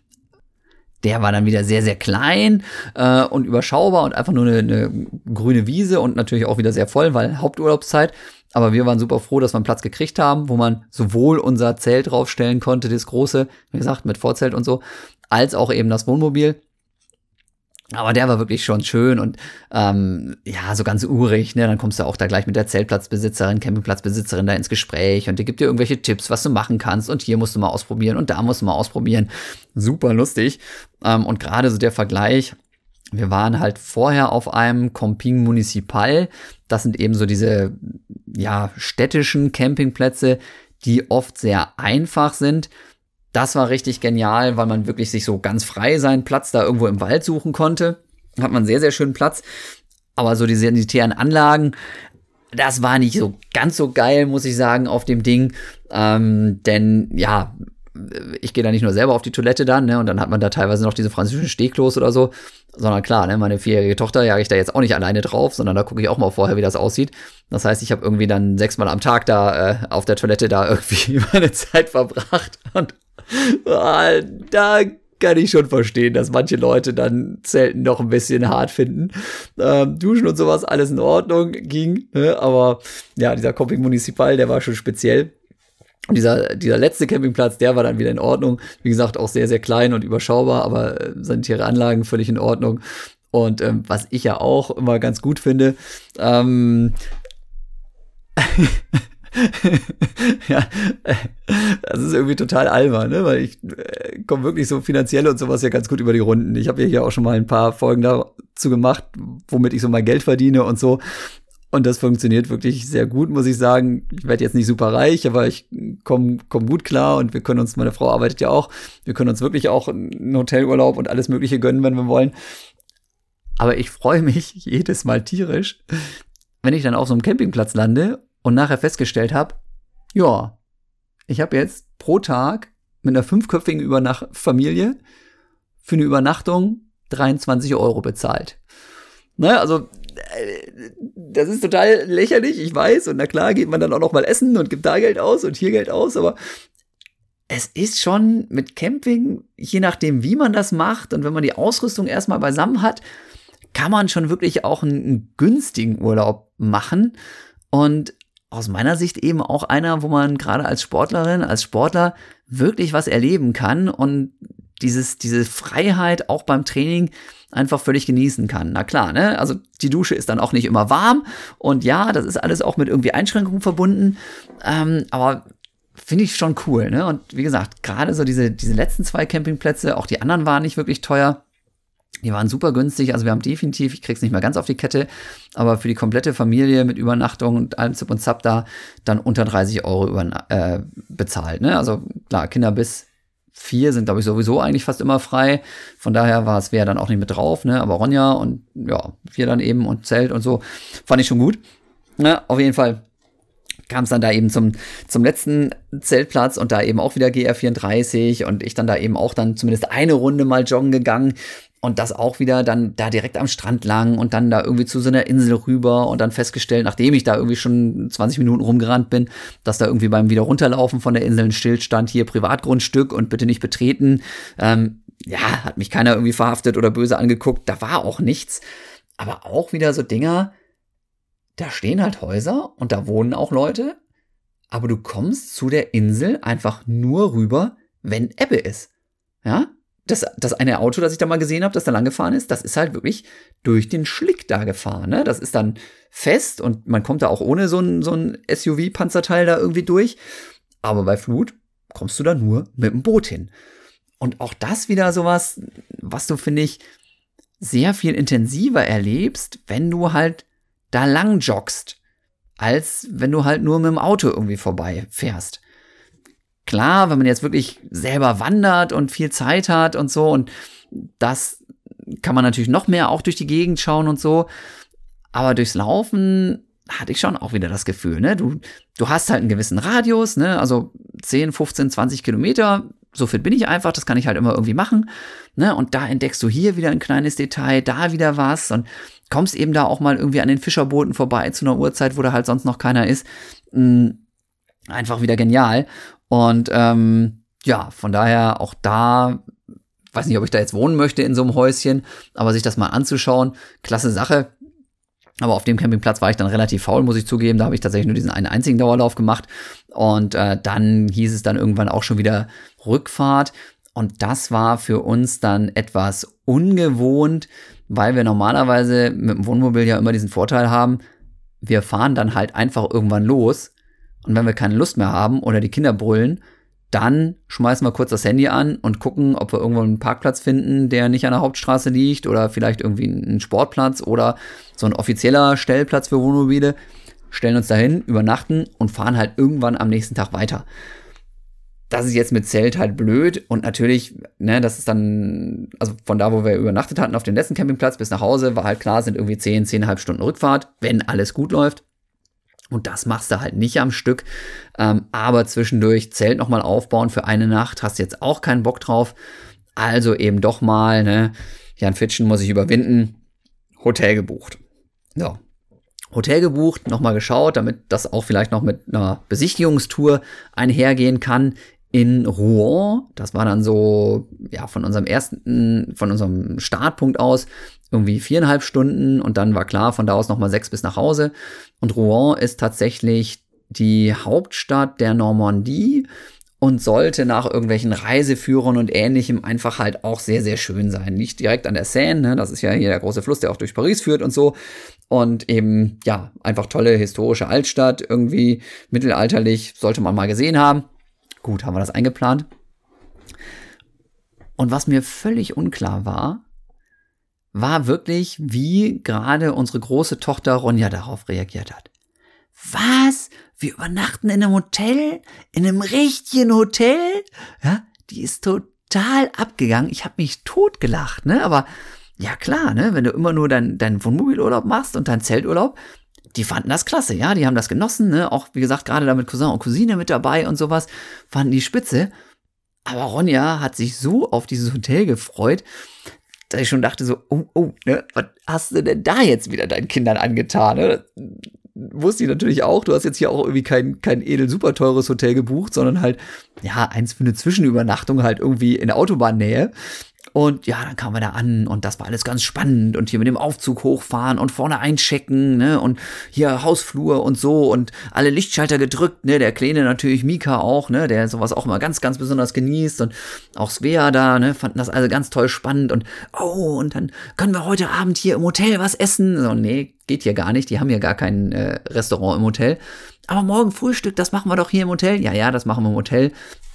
Der war dann wieder sehr, sehr klein äh, und überschaubar und einfach nur eine, eine grüne Wiese und natürlich auch wieder sehr voll, weil Haupturlaubszeit. Aber wir waren super froh, dass wir einen Platz gekriegt haben, wo man sowohl unser Zelt draufstellen konnte, das große, wie gesagt, mit Vorzelt und so, als auch eben das Wohnmobil. Aber der war wirklich schon schön und ähm, ja, so ganz urig, ne? Dann kommst du auch da gleich mit der Zeltplatzbesitzerin, Campingplatzbesitzerin da ins Gespräch und die gibt dir irgendwelche Tipps, was du machen kannst und hier musst du mal ausprobieren und da musst du mal ausprobieren. Super lustig. Ähm, und gerade so der Vergleich, wir waren halt vorher auf einem Camping Municipal. Das sind eben so diese ja städtischen Campingplätze, die oft sehr einfach sind. Das war richtig genial, weil man wirklich sich so ganz frei seinen Platz da irgendwo im Wald suchen konnte. Hat man einen sehr, sehr schönen Platz. Aber so die sanitären Anlagen, das war nicht so ganz so geil, muss ich sagen, auf dem Ding. Ähm, denn ja, ich gehe da nicht nur selber auf die Toilette dann, ne, und dann hat man da teilweise noch diese französischen Stehklos oder so, sondern klar, ne, meine vierjährige Tochter jage ich da jetzt auch nicht alleine drauf, sondern da gucke ich auch mal vorher, wie das aussieht. Das heißt, ich habe irgendwie dann sechsmal am Tag da äh, auf der Toilette da irgendwie meine Zeit verbracht und äh, da kann ich schon verstehen, dass manche Leute dann Zelten noch ein bisschen hart finden. Ähm, Duschen und sowas, alles in Ordnung, ging, ne, aber ja, dieser Camping Municipal, der war schon speziell. Und dieser, dieser letzte Campingplatz, der war dann wieder in Ordnung. Wie gesagt, auch sehr, sehr klein und überschaubar, aber äh, sanitäre Anlagen völlig in Ordnung. Und ähm, was ich ja auch immer ganz gut finde, ähm, ja, das ist irgendwie total albern, ne? Weil ich äh, komme wirklich so finanziell und sowas ja ganz gut über die Runden. Ich habe ja hier auch schon mal ein paar Folgen dazu gemacht, womit ich so mein Geld verdiene und so. Und das funktioniert wirklich sehr gut, muss ich sagen. Ich werde jetzt nicht super reich, aber ich komme komm gut klar und wir können uns, meine Frau arbeitet ja auch, wir können uns wirklich auch einen Hotelurlaub und alles Mögliche gönnen, wenn wir wollen. Aber ich freue mich jedes Mal tierisch, wenn ich dann auf so einem Campingplatz lande und nachher festgestellt habe, ja, ich habe jetzt pro Tag mit einer fünfköpfigen Übernach- Familie für eine Übernachtung dreiundzwanzig Euro bezahlt. Ne, also das ist total lächerlich, ich weiß. Und na klar geht man dann auch noch mal essen und gibt da Geld aus und hier Geld aus. Aber es ist schon mit Camping, je nachdem, wie man das macht und wenn man die Ausrüstung erstmal beisammen hat, kann man schon wirklich auch einen, einen günstigen Urlaub machen. Und aus meiner Sicht eben auch einer, wo man gerade als Sportlerin, als Sportler wirklich was erleben kann und dieses, diese Freiheit auch beim Training einfach völlig genießen kann. Na klar, ne? Also die Dusche ist dann auch nicht immer warm und ja, das ist alles auch mit irgendwie Einschränkungen verbunden, ähm, aber finde ich schon cool, ne? Und wie gesagt, gerade so diese, diese letzten zwei Campingplätze, auch die anderen waren nicht wirklich teuer. Die waren super günstig, also wir haben definitiv, ich krieg's nicht mehr ganz auf die Kette, aber für die komplette Familie mit Übernachtung und allem Zip und Zap da dann unter dreißig Euro über, äh, bezahlt, ne? Also klar, Kinder bis vier sind, glaube ich, sowieso eigentlich fast immer frei. Von daher war es, wäre dann auch nicht mit drauf, ne? Aber Ronja und ja, wir dann eben und Zelt und so. Fand ich schon gut. Ne? Auf jeden Fall kam es dann da eben zum, zum letzten Zeltplatz und da eben auch wieder G R vierunddreißig und ich dann da eben auch dann zumindest eine Runde mal joggen gegangen. Und das auch wieder dann da direkt am Strand lang und dann da irgendwie zu so einer Insel rüber und dann festgestellt, nachdem ich da irgendwie schon zwanzig Minuten rumgerannt bin, dass da irgendwie beim wieder runterlaufen von der Insel ein Schild stand, hier Privatgrundstück und bitte nicht betreten. Ähm, ja, hat mich keiner irgendwie verhaftet oder böse angeguckt, da war auch nichts. Aber auch wieder so Dinger, da stehen halt Häuser und da wohnen auch Leute, aber du kommst zu der Insel einfach nur rüber, wenn Ebbe ist. Ja? Das, das eine Auto, das ich da mal gesehen habe, das da lang gefahren ist, das ist halt wirklich durch den Schlick da gefahren. Ne? Das ist dann fest und man kommt da auch ohne so ein, so ein S U V-Panzerteil da irgendwie durch. Aber bei Flut kommst du da nur mit dem Boot hin. Und auch das wieder sowas, was du, finde ich, sehr viel intensiver erlebst, wenn du halt da lang joggst, als wenn du halt nur mit dem Auto irgendwie vorbei fährst. Klar, wenn man jetzt wirklich selber wandert und viel Zeit hat und so, und das kann man natürlich noch mehr auch durch die Gegend schauen und so, aber durchs Laufen hatte ich schon auch wieder das Gefühl, ne, du, du hast halt einen gewissen Radius, ne, also zehn, fünfzehn, zwanzig Kilometer, so fit bin ich einfach, das kann ich halt immer irgendwie machen, ne, und da entdeckst du hier wieder ein kleines Detail, da wieder was und kommst eben da auch mal irgendwie an den Fischerbooten vorbei zu einer Uhrzeit, wo da halt sonst noch keiner ist, einfach wieder genial. Und ähm, ja, von daher auch da, weiß nicht, ob ich da jetzt wohnen möchte in so einem Häuschen, aber sich das mal anzuschauen, klasse Sache. Aber auf dem Campingplatz war ich dann relativ faul, muss ich zugeben. Da habe ich tatsächlich nur diesen einen einzigen Dauerlauf gemacht. Und äh, dann hieß es dann irgendwann auch schon wieder Rückfahrt. Und das war für uns dann etwas ungewohnt, weil wir normalerweise mit dem Wohnmobil ja immer diesen Vorteil haben, wir fahren dann halt einfach irgendwann los. Und wenn wir keine Lust mehr haben oder die Kinder brüllen, dann schmeißen wir kurz das Handy an und gucken, ob wir irgendwo einen Parkplatz finden, der nicht an der Hauptstraße liegt oder vielleicht irgendwie einen Sportplatz oder so ein offizieller Stellplatz für Wohnmobile, stellen uns dahin, übernachten und fahren halt irgendwann am nächsten Tag weiter. Das ist jetzt mit Zelt halt blöd und natürlich, ne, das ist dann, also von da, wo wir übernachtet hatten auf dem letzten Campingplatz bis nach Hause, war halt klar, sind irgendwie zehn, zehneinhalb Stunden Rückfahrt, wenn alles gut läuft. Und das machst du halt nicht am Stück, ähm, aber zwischendurch Zelt nochmal aufbauen für eine Nacht, hast jetzt auch keinen Bock drauf, also eben doch mal, ne, Jan Fitschen muss ich überwinden, Hotel gebucht. So, Hotel gebucht, nochmal geschaut, damit das auch vielleicht noch mit einer Besichtigungstour einhergehen kann in Rouen. Das war dann so, ja, von unserem ersten, von unserem Startpunkt aus irgendwie viereinhalb Stunden und dann war klar, von da aus nochmal sechs bis nach Hause. Und Rouen ist tatsächlich die Hauptstadt der Normandie und sollte nach irgendwelchen Reiseführern und Ähnlichem einfach halt auch sehr, sehr schön sein. Nicht direkt an der Seine, ne? Das ist ja hier der große Fluss, der auch durch Paris führt und so. Und eben, ja, einfach tolle historische Altstadt, irgendwie mittelalterlich, sollte man mal gesehen haben. Gut, haben wir das eingeplant. Und was mir völlig unklar war, war wirklich, wie gerade unsere große Tochter Ronja darauf reagiert hat. Was? Wir übernachten in einem Hotel? In einem richtigen Hotel? Ja, die ist total abgegangen. Ich habe mich totgelacht, ne? Aber ja klar, ne? Wenn du immer nur deinen dein Wohnmobilurlaub machst und deinen Zelturlaub, die fanden das klasse, ja, die haben das genossen, ne, auch wie gesagt, gerade da mit Cousin und Cousine mit dabei und sowas, fanden die spitze. Aber Ronja hat sich so auf dieses Hotel gefreut, dass ich schon dachte so, oh, oh, ne, was hast du denn da jetzt wieder deinen Kindern angetan, ne? Wusste ich natürlich auch, du hast jetzt hier auch irgendwie kein, kein edel super teures Hotel gebucht, sondern halt, ja, eins für eine Zwischenübernachtung halt irgendwie in der Autobahnnähe. Und ja, dann kamen wir da an und das war alles ganz spannend und hier mit dem Aufzug hochfahren und vorne einchecken, ne, und hier Hausflur und so und alle Lichtschalter gedrückt, ne, der Kleine natürlich, Mika auch, ne, der sowas auch immer ganz, ganz besonders genießt und auch Svea da, ne, fanden das also ganz toll spannend und oh, und dann können wir heute Abend hier im Hotel was essen. So, nee, geht hier gar nicht, die haben hier gar kein äh, Restaurant im Hotel. Aber morgen Frühstück, das machen wir doch hier im Hotel. Ja, ja, das machen wir im Hotel.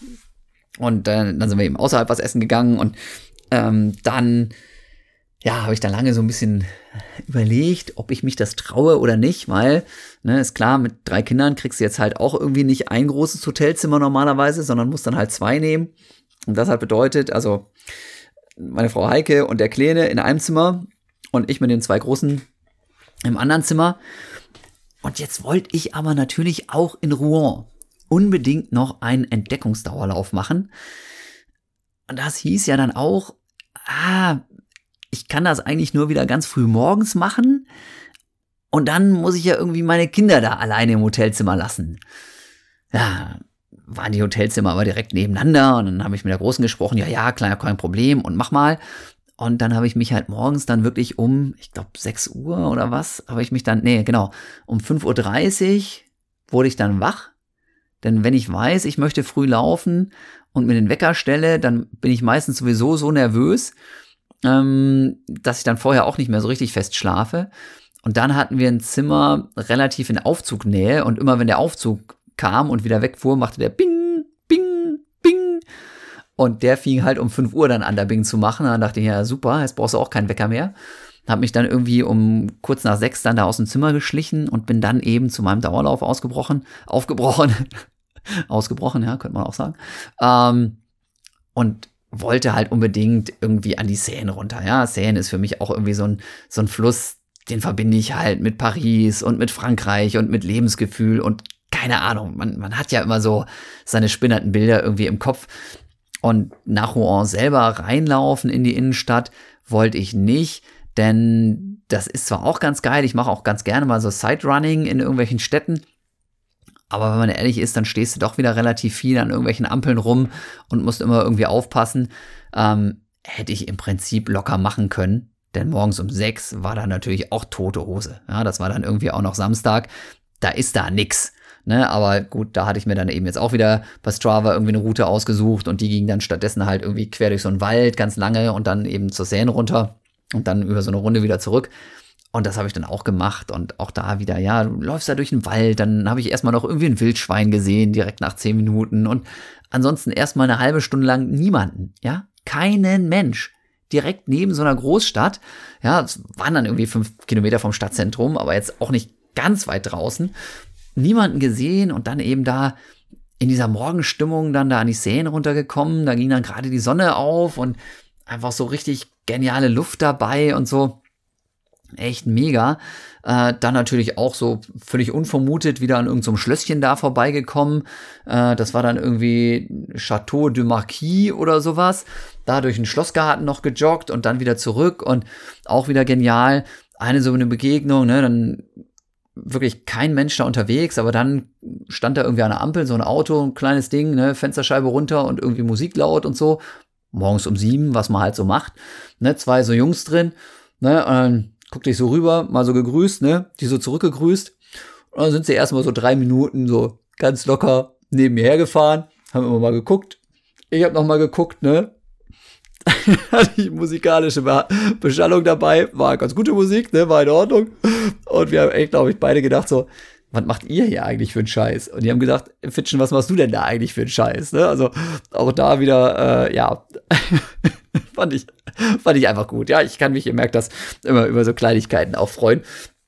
Und äh, dann sind wir eben außerhalb was essen gegangen und Ähm, dann, ja, habe ich dann lange so ein bisschen überlegt, ob ich mich das traue oder nicht, weil, ne, ist klar, mit drei Kindern kriegst du jetzt halt auch irgendwie nicht ein großes Hotelzimmer normalerweise, sondern musst dann halt zwei nehmen. Und das hat bedeutet, also meine Frau Heike und der Kleine in einem Zimmer und ich mit den zwei Großen im anderen Zimmer. Und jetzt wollte ich aber natürlich auch in Rouen unbedingt noch einen Entdeckungsdauerlauf machen. Und das hieß ja dann auch, ah, ich kann das eigentlich nur wieder ganz früh morgens machen und dann muss ich ja irgendwie meine Kinder da alleine im Hotelzimmer lassen. Ja, waren die Hotelzimmer aber direkt nebeneinander und dann habe ich mit der Großen gesprochen, ja, ja, klar, kein Problem und mach mal. Und dann habe ich mich halt morgens dann wirklich um, ich glaube sechs Uhr oder was, habe ich mich dann, nee, genau, um fünf Uhr dreißig wurde ich dann wach. Denn wenn ich weiß, ich möchte früh laufen und mir den Wecker stelle, dann bin ich meistens sowieso so nervös, ähm, dass ich dann vorher auch nicht mehr so richtig fest schlafe. Und dann hatten wir ein Zimmer relativ in Aufzugnähe und immer wenn der Aufzug kam und wieder wegfuhr, machte der Bing, Bing, Bing. Und der fing halt um fünf Uhr dann an, der Bing zu machen. Dann dachte ich, ja super, jetzt brauchst du auch keinen Wecker mehr. Hab mich dann irgendwie um kurz nach sechs dann da aus dem Zimmer geschlichen und bin dann eben zu meinem Dauerlauf ausgebrochen, aufgebrochen, ausgebrochen, ja, könnte man auch sagen. Ähm, und wollte halt unbedingt irgendwie an die Seine runter. Ja, Seine ist für mich auch irgendwie so ein, so ein Fluss, den verbinde ich halt mit Paris und mit Frankreich und mit Lebensgefühl und keine Ahnung. Man, man hat ja immer so seine spinnerten Bilder irgendwie im Kopf. Und nach Rouen selber reinlaufen in die Innenstadt wollte ich nicht, denn das ist zwar auch ganz geil, ich mache auch ganz gerne mal so Siderunning in irgendwelchen Städten, aber wenn man ehrlich ist, dann stehst du doch wieder relativ viel an irgendwelchen Ampeln rum und musst immer irgendwie aufpassen. Ähm, hätte ich im Prinzip locker machen können, denn morgens um sechs war da natürlich auch tote Hose. Ja, das war dann irgendwie auch noch Samstag, da ist da nix. Ne, aber gut, da hatte ich mir dann eben jetzt auch wieder bei Strava irgendwie eine Route ausgesucht und die ging dann stattdessen halt irgendwie quer durch so einen Wald ganz lange und dann eben zur Seine runter und dann über so eine Runde wieder zurück. Und das habe ich dann auch gemacht und auch da wieder, ja, du läufst da durch den Wald, dann habe ich erstmal noch irgendwie ein Wildschwein gesehen, direkt nach zehn Minuten und ansonsten erstmal eine halbe Stunde lang niemanden, ja, keinen Mensch. Direkt neben so einer Großstadt, ja, es waren dann irgendwie fünf Kilometer vom Stadtzentrum, aber jetzt auch nicht ganz weit draußen. Niemanden gesehen und dann eben da in dieser Morgenstimmung dann da an die Seine runtergekommen. Da ging dann gerade die Sonne auf und einfach so richtig geniale Luft dabei und so. Echt mega. Äh, dann natürlich auch so völlig unvermutet wieder an irgendeinem so Schlösschen da vorbeigekommen. Äh, das war dann irgendwie Château de Marquis oder sowas. Da durch den Schlossgarten noch gejoggt und dann wieder zurück und auch wieder genial. Eine so eine Begegnung, ne, dann wirklich kein Mensch da unterwegs, aber dann stand da irgendwie an der Ampel so ein Auto, ein kleines Ding, ne, Fensterscheibe runter und irgendwie Musik laut und so. Morgens um sieben, was man halt so macht, ne, zwei so Jungs drin, ne, und dann guckte ich so rüber, mal so gegrüßt, ne, die so zurückgegrüßt und dann sind sie erstmal so drei Minuten so ganz locker neben mir hergefahren, haben immer mal geguckt, ich hab noch mal geguckt, ne, hatte ich musikalische Be- Beschallung dabei, war ganz gute Musik, ne, war in Ordnung. Und wir haben echt, glaube ich, beide gedacht so, was macht ihr hier eigentlich für einen Scheiß? Und die haben gesagt, Fitschen, was machst du denn da eigentlich für einen Scheiß? Ne? Also auch da wieder, äh, ja, fand ich, fand ich einfach gut. Ja, ich kann mich, ihr merkt das, immer über so Kleinigkeiten auch freuen.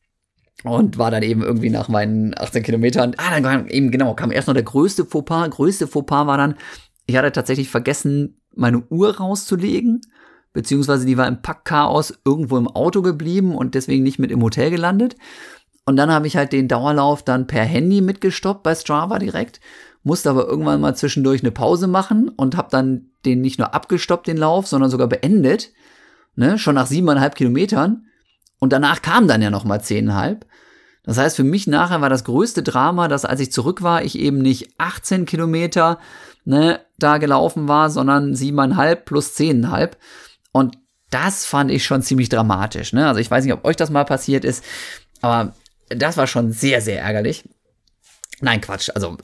Und war dann eben irgendwie nach meinen achtzehn Kilometern, ah, dann kam eben, genau, kam erst noch der größte Fauxpas. Größte Fauxpas war dann, ich hatte tatsächlich vergessen, meine Uhr rauszulegen, beziehungsweise die war im Packchaos irgendwo im Auto geblieben und deswegen nicht mit im Hotel gelandet. Und dann habe ich halt den Dauerlauf dann per Handy mitgestoppt bei Strava direkt, musste aber irgendwann mal zwischendurch eine Pause machen und habe dann den nicht nur abgestoppt, den Lauf, sondern sogar beendet, ne, schon nach siebeneinhalb Kilometern. Und danach kam dann ja noch mal zehneinhalb. Das heißt, für mich nachher war das größte Drama, dass als ich zurück war, ich eben nicht achtzehn Kilometer ne, da gelaufen war, sondern siebeneinhalb plus zehneinhalb. Und das fand ich schon ziemlich dramatisch. Ne? Also ich weiß nicht, ob euch das mal passiert ist, aber das war schon sehr, sehr ärgerlich. Nein, Quatsch. Also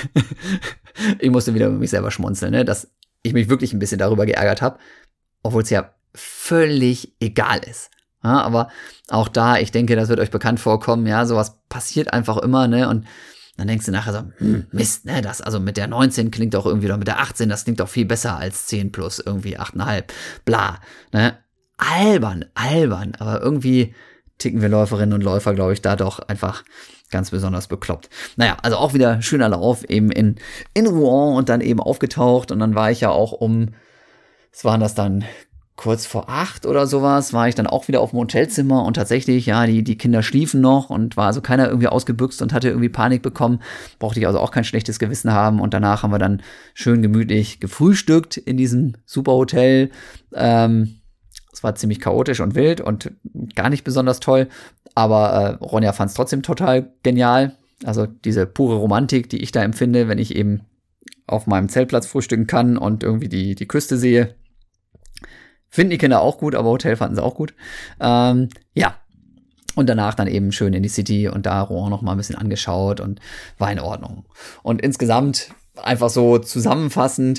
ich musste wieder über mich selber schmunzeln, ne? Dass ich mich wirklich ein bisschen darüber geärgert habe, obwohl es ja völlig egal ist. Ja, aber auch da, ich denke, das wird euch bekannt vorkommen, ja, sowas passiert einfach immer, ne, und dann denkst du nachher so, hm, Mist, ne, das, also mit der neunzehn klingt doch irgendwie, oder mit der achtzehn, das klingt doch viel besser als zehn plus irgendwie acht Komma fünf, bla, ne, albern, albern, aber irgendwie ticken wir Läuferinnen und Läufer, glaube ich, da doch einfach ganz besonders bekloppt. Naja, also auch wieder schöner Lauf eben in, in Rouen und dann eben aufgetaucht und dann war ich ja auch um, was waren das dann, kurz vor acht oder sowas, war ich dann auch wieder auf dem Hotelzimmer und tatsächlich, ja, die, die Kinder schliefen noch und war also keiner irgendwie ausgebüxt und hatte irgendwie Panik bekommen. Brauchte ich also auch kein schlechtes Gewissen haben und danach haben wir dann schön gemütlich gefrühstückt in diesem super Hotel. Ähm, es war ziemlich chaotisch und wild und gar nicht besonders toll, aber äh, Ronja fand es trotzdem total genial. Also diese pure Romantik, die ich da empfinde, wenn ich eben auf meinem Zeltplatz frühstücken kann und irgendwie die, die Küste sehe. Finden die Kinder auch gut, aber Hotel fanden sie auch gut. Ähm, ja, und danach dann eben schön in die City und da Rouen noch mal ein bisschen angeschaut und war in Ordnung. Und insgesamt einfach so zusammenfassend,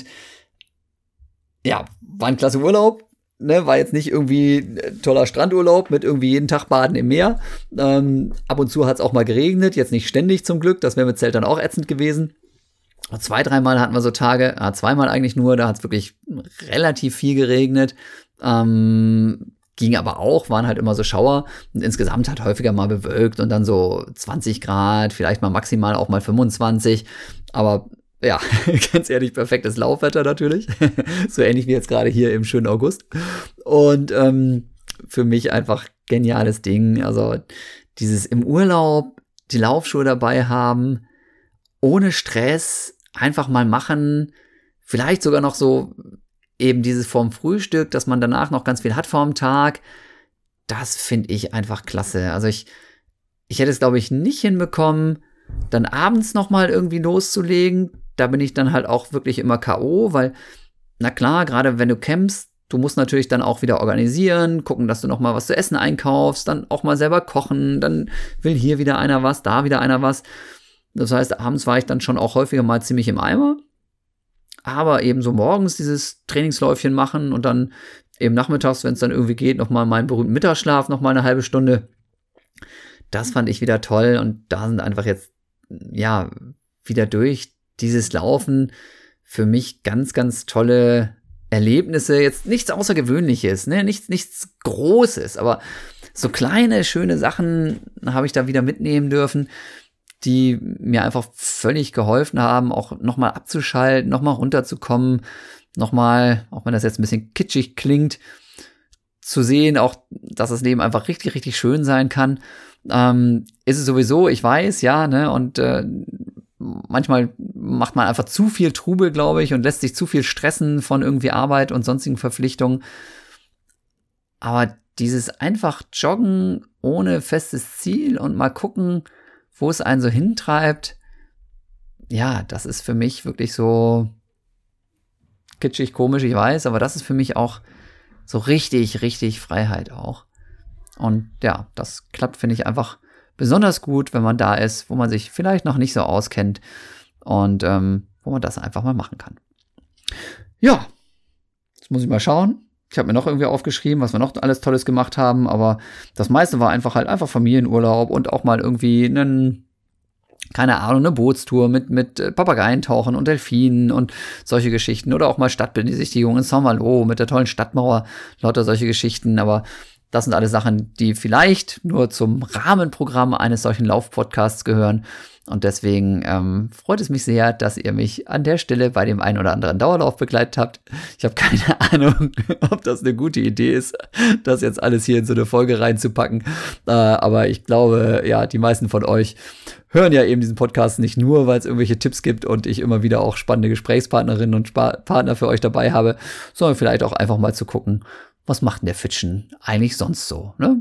ja, war ein klasse Urlaub, ne, war jetzt nicht irgendwie toller Strandurlaub mit irgendwie jeden Tag Baden im Meer. Ähm, ab und zu hat es auch mal geregnet, jetzt nicht ständig zum Glück, das wäre mit Zelt dann auch ätzend gewesen. Zwei, dreimal hatten wir so Tage, ah, zweimal eigentlich nur, da hat es wirklich relativ viel geregnet. Ähm, ging aber auch, waren halt immer so Schauer und insgesamt hat häufiger mal bewölkt und dann so zwanzig Grad, vielleicht mal maximal auch mal fünfundzwanzig, aber ja, ganz ehrlich, perfektes Laufwetter natürlich, so ähnlich wie jetzt gerade hier im schönen August und ähm, für mich einfach geniales Ding, also dieses im Urlaub die Laufschuhe dabei haben, ohne Stress, einfach mal machen, vielleicht sogar noch so eben dieses vorm Frühstück, dass man danach noch ganz viel hat vorm Tag, das finde ich einfach klasse. Also ich, ich hätte es, glaube ich, nicht hinbekommen, dann abends noch mal irgendwie loszulegen. Da bin ich dann halt auch wirklich immer K O, weil, na klar, gerade wenn du campst, du musst natürlich dann auch wieder organisieren, gucken, dass du noch mal was zu essen einkaufst, dann auch mal selber kochen, dann will hier wieder einer was, da wieder einer was. Das heißt, abends war ich dann schon auch häufiger mal ziemlich im Eimer. Aber eben so morgens dieses Trainingsläufchen machen und dann eben nachmittags, wenn es dann irgendwie geht, nochmal meinen berühmten Mittagsschlaf, nochmal eine halbe Stunde. Das fand ich wieder toll und da sind einfach jetzt, ja, wieder durch dieses Laufen für mich ganz, ganz tolle Erlebnisse. Jetzt nichts Außergewöhnliches, ne, nichts, nichts Großes, aber so kleine, schöne Sachen habe ich da wieder mitnehmen dürfen, die mir einfach völlig geholfen haben, auch nochmal abzuschalten, nochmal runterzukommen, nochmal, auch wenn das jetzt ein bisschen kitschig klingt, zu sehen, auch, dass das Leben einfach richtig, richtig schön sein kann. Ähm, ist es sowieso, ich weiß, ja, ne, und äh, manchmal macht man einfach zu viel Trubel, glaube ich, und lässt sich zu viel stressen von irgendwie Arbeit und sonstigen Verpflichtungen. Aber dieses einfach Joggen ohne festes Ziel und mal gucken, wo es einen so hintreibt, ja, das ist für mich wirklich so kitschig, komisch, ich weiß, aber das ist für mich auch so richtig, richtig Freiheit auch. Und ja, das klappt, finde ich, einfach besonders gut, wenn man da ist, wo man sich vielleicht noch nicht so auskennt und ähm, wo man das einfach mal machen kann. Ja, jetzt muss ich mal schauen. Ich habe mir noch irgendwie aufgeschrieben, was wir noch alles Tolles gemacht haben, aber das meiste war einfach halt einfach Familienurlaub und auch mal irgendwie einen, keine Ahnung, eine Bootstour mit mit Papageientauchen und Delfinen und solche Geschichten oder auch mal Stadtbesichtigung in Saint-Malo mit der tollen Stadtmauer, lauter solche Geschichten, aber Das sind alles Sachen, die vielleicht nur zum Rahmenprogramm eines solchen Laufpodcasts gehören. Und deswegen ähm, freut es mich sehr, dass ihr mich an der Stelle bei dem einen oder anderen Dauerlauf begleitet habt. Ich habe keine Ahnung, ob das eine gute Idee ist, das jetzt alles hier in so eine Folge reinzupacken. Äh, aber ich glaube, ja, die meisten von euch hören ja eben diesen Podcast nicht nur, weil es irgendwelche Tipps gibt und ich immer wieder auch spannende Gesprächspartnerinnen und Sp- Partner für euch dabei habe, sondern vielleicht auch einfach mal zu gucken, was macht denn der Fitschen eigentlich sonst so, ne?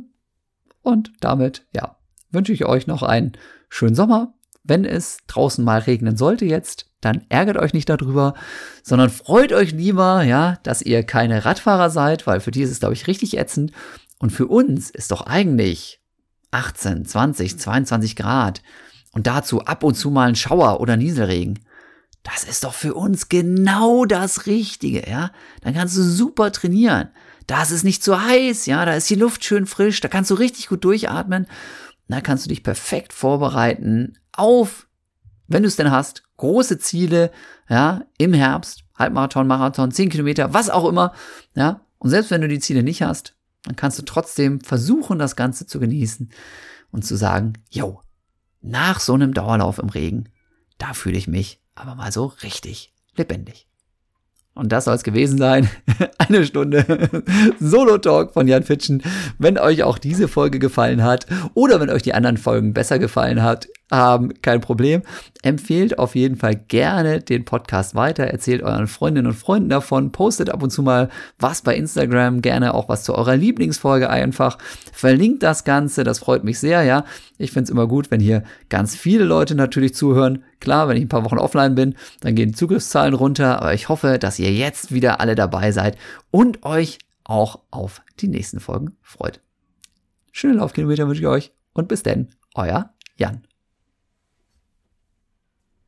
Und damit, ja, wünsche ich euch noch einen schönen Sommer. Wenn es draußen mal regnen sollte jetzt, dann ärgert euch nicht darüber, sondern freut euch lieber, ja, dass ihr keine Radfahrer seid, weil für die ist es, glaube ich, richtig ätzend. Und für uns ist doch eigentlich achtzehn, zwanzig, zweiundzwanzig Grad und dazu ab und zu mal ein Schauer oder Nieselregen. Das ist doch für uns genau das Richtige, ja. Dann kannst du super trainieren. Da ist es nicht zu heiß, ja, da ist die Luft schön frisch, da kannst du richtig gut durchatmen. Da kannst du dich perfekt vorbereiten auf, wenn du es denn hast, große Ziele, ja, im Herbst, Halbmarathon, Marathon, zehn Kilometer, was auch immer, ja. Und selbst wenn du die Ziele nicht hast, dann kannst du trotzdem versuchen, das Ganze zu genießen und zu sagen, yo, nach so einem Dauerlauf im Regen, da fühle ich mich aber mal so richtig lebendig. Und das soll es gewesen sein. Eine Stunde Solo-Talk von Jan Fitschen. Wenn euch auch diese Folge gefallen hat oder wenn euch die anderen Folgen besser gefallen hat, haben, kein Problem. Empfehlt auf jeden Fall gerne den Podcast weiter. Erzählt euren Freundinnen und Freunden davon. Postet ab und zu mal was bei Instagram. Gerne auch was zu eurer Lieblingsfolge einfach. Verlinkt das Ganze. Das freut mich sehr, ja. Ich finde es immer gut, wenn hier ganz viele Leute natürlich zuhören. Klar, wenn ich ein paar Wochen offline bin, dann gehen die Zugriffszahlen runter. Aber ich hoffe, dass ihr jetzt wieder alle dabei seid und euch auch auf die nächsten Folgen freut. Schöne Laufkilometer wünsche ich euch und bis denn, euer Jan.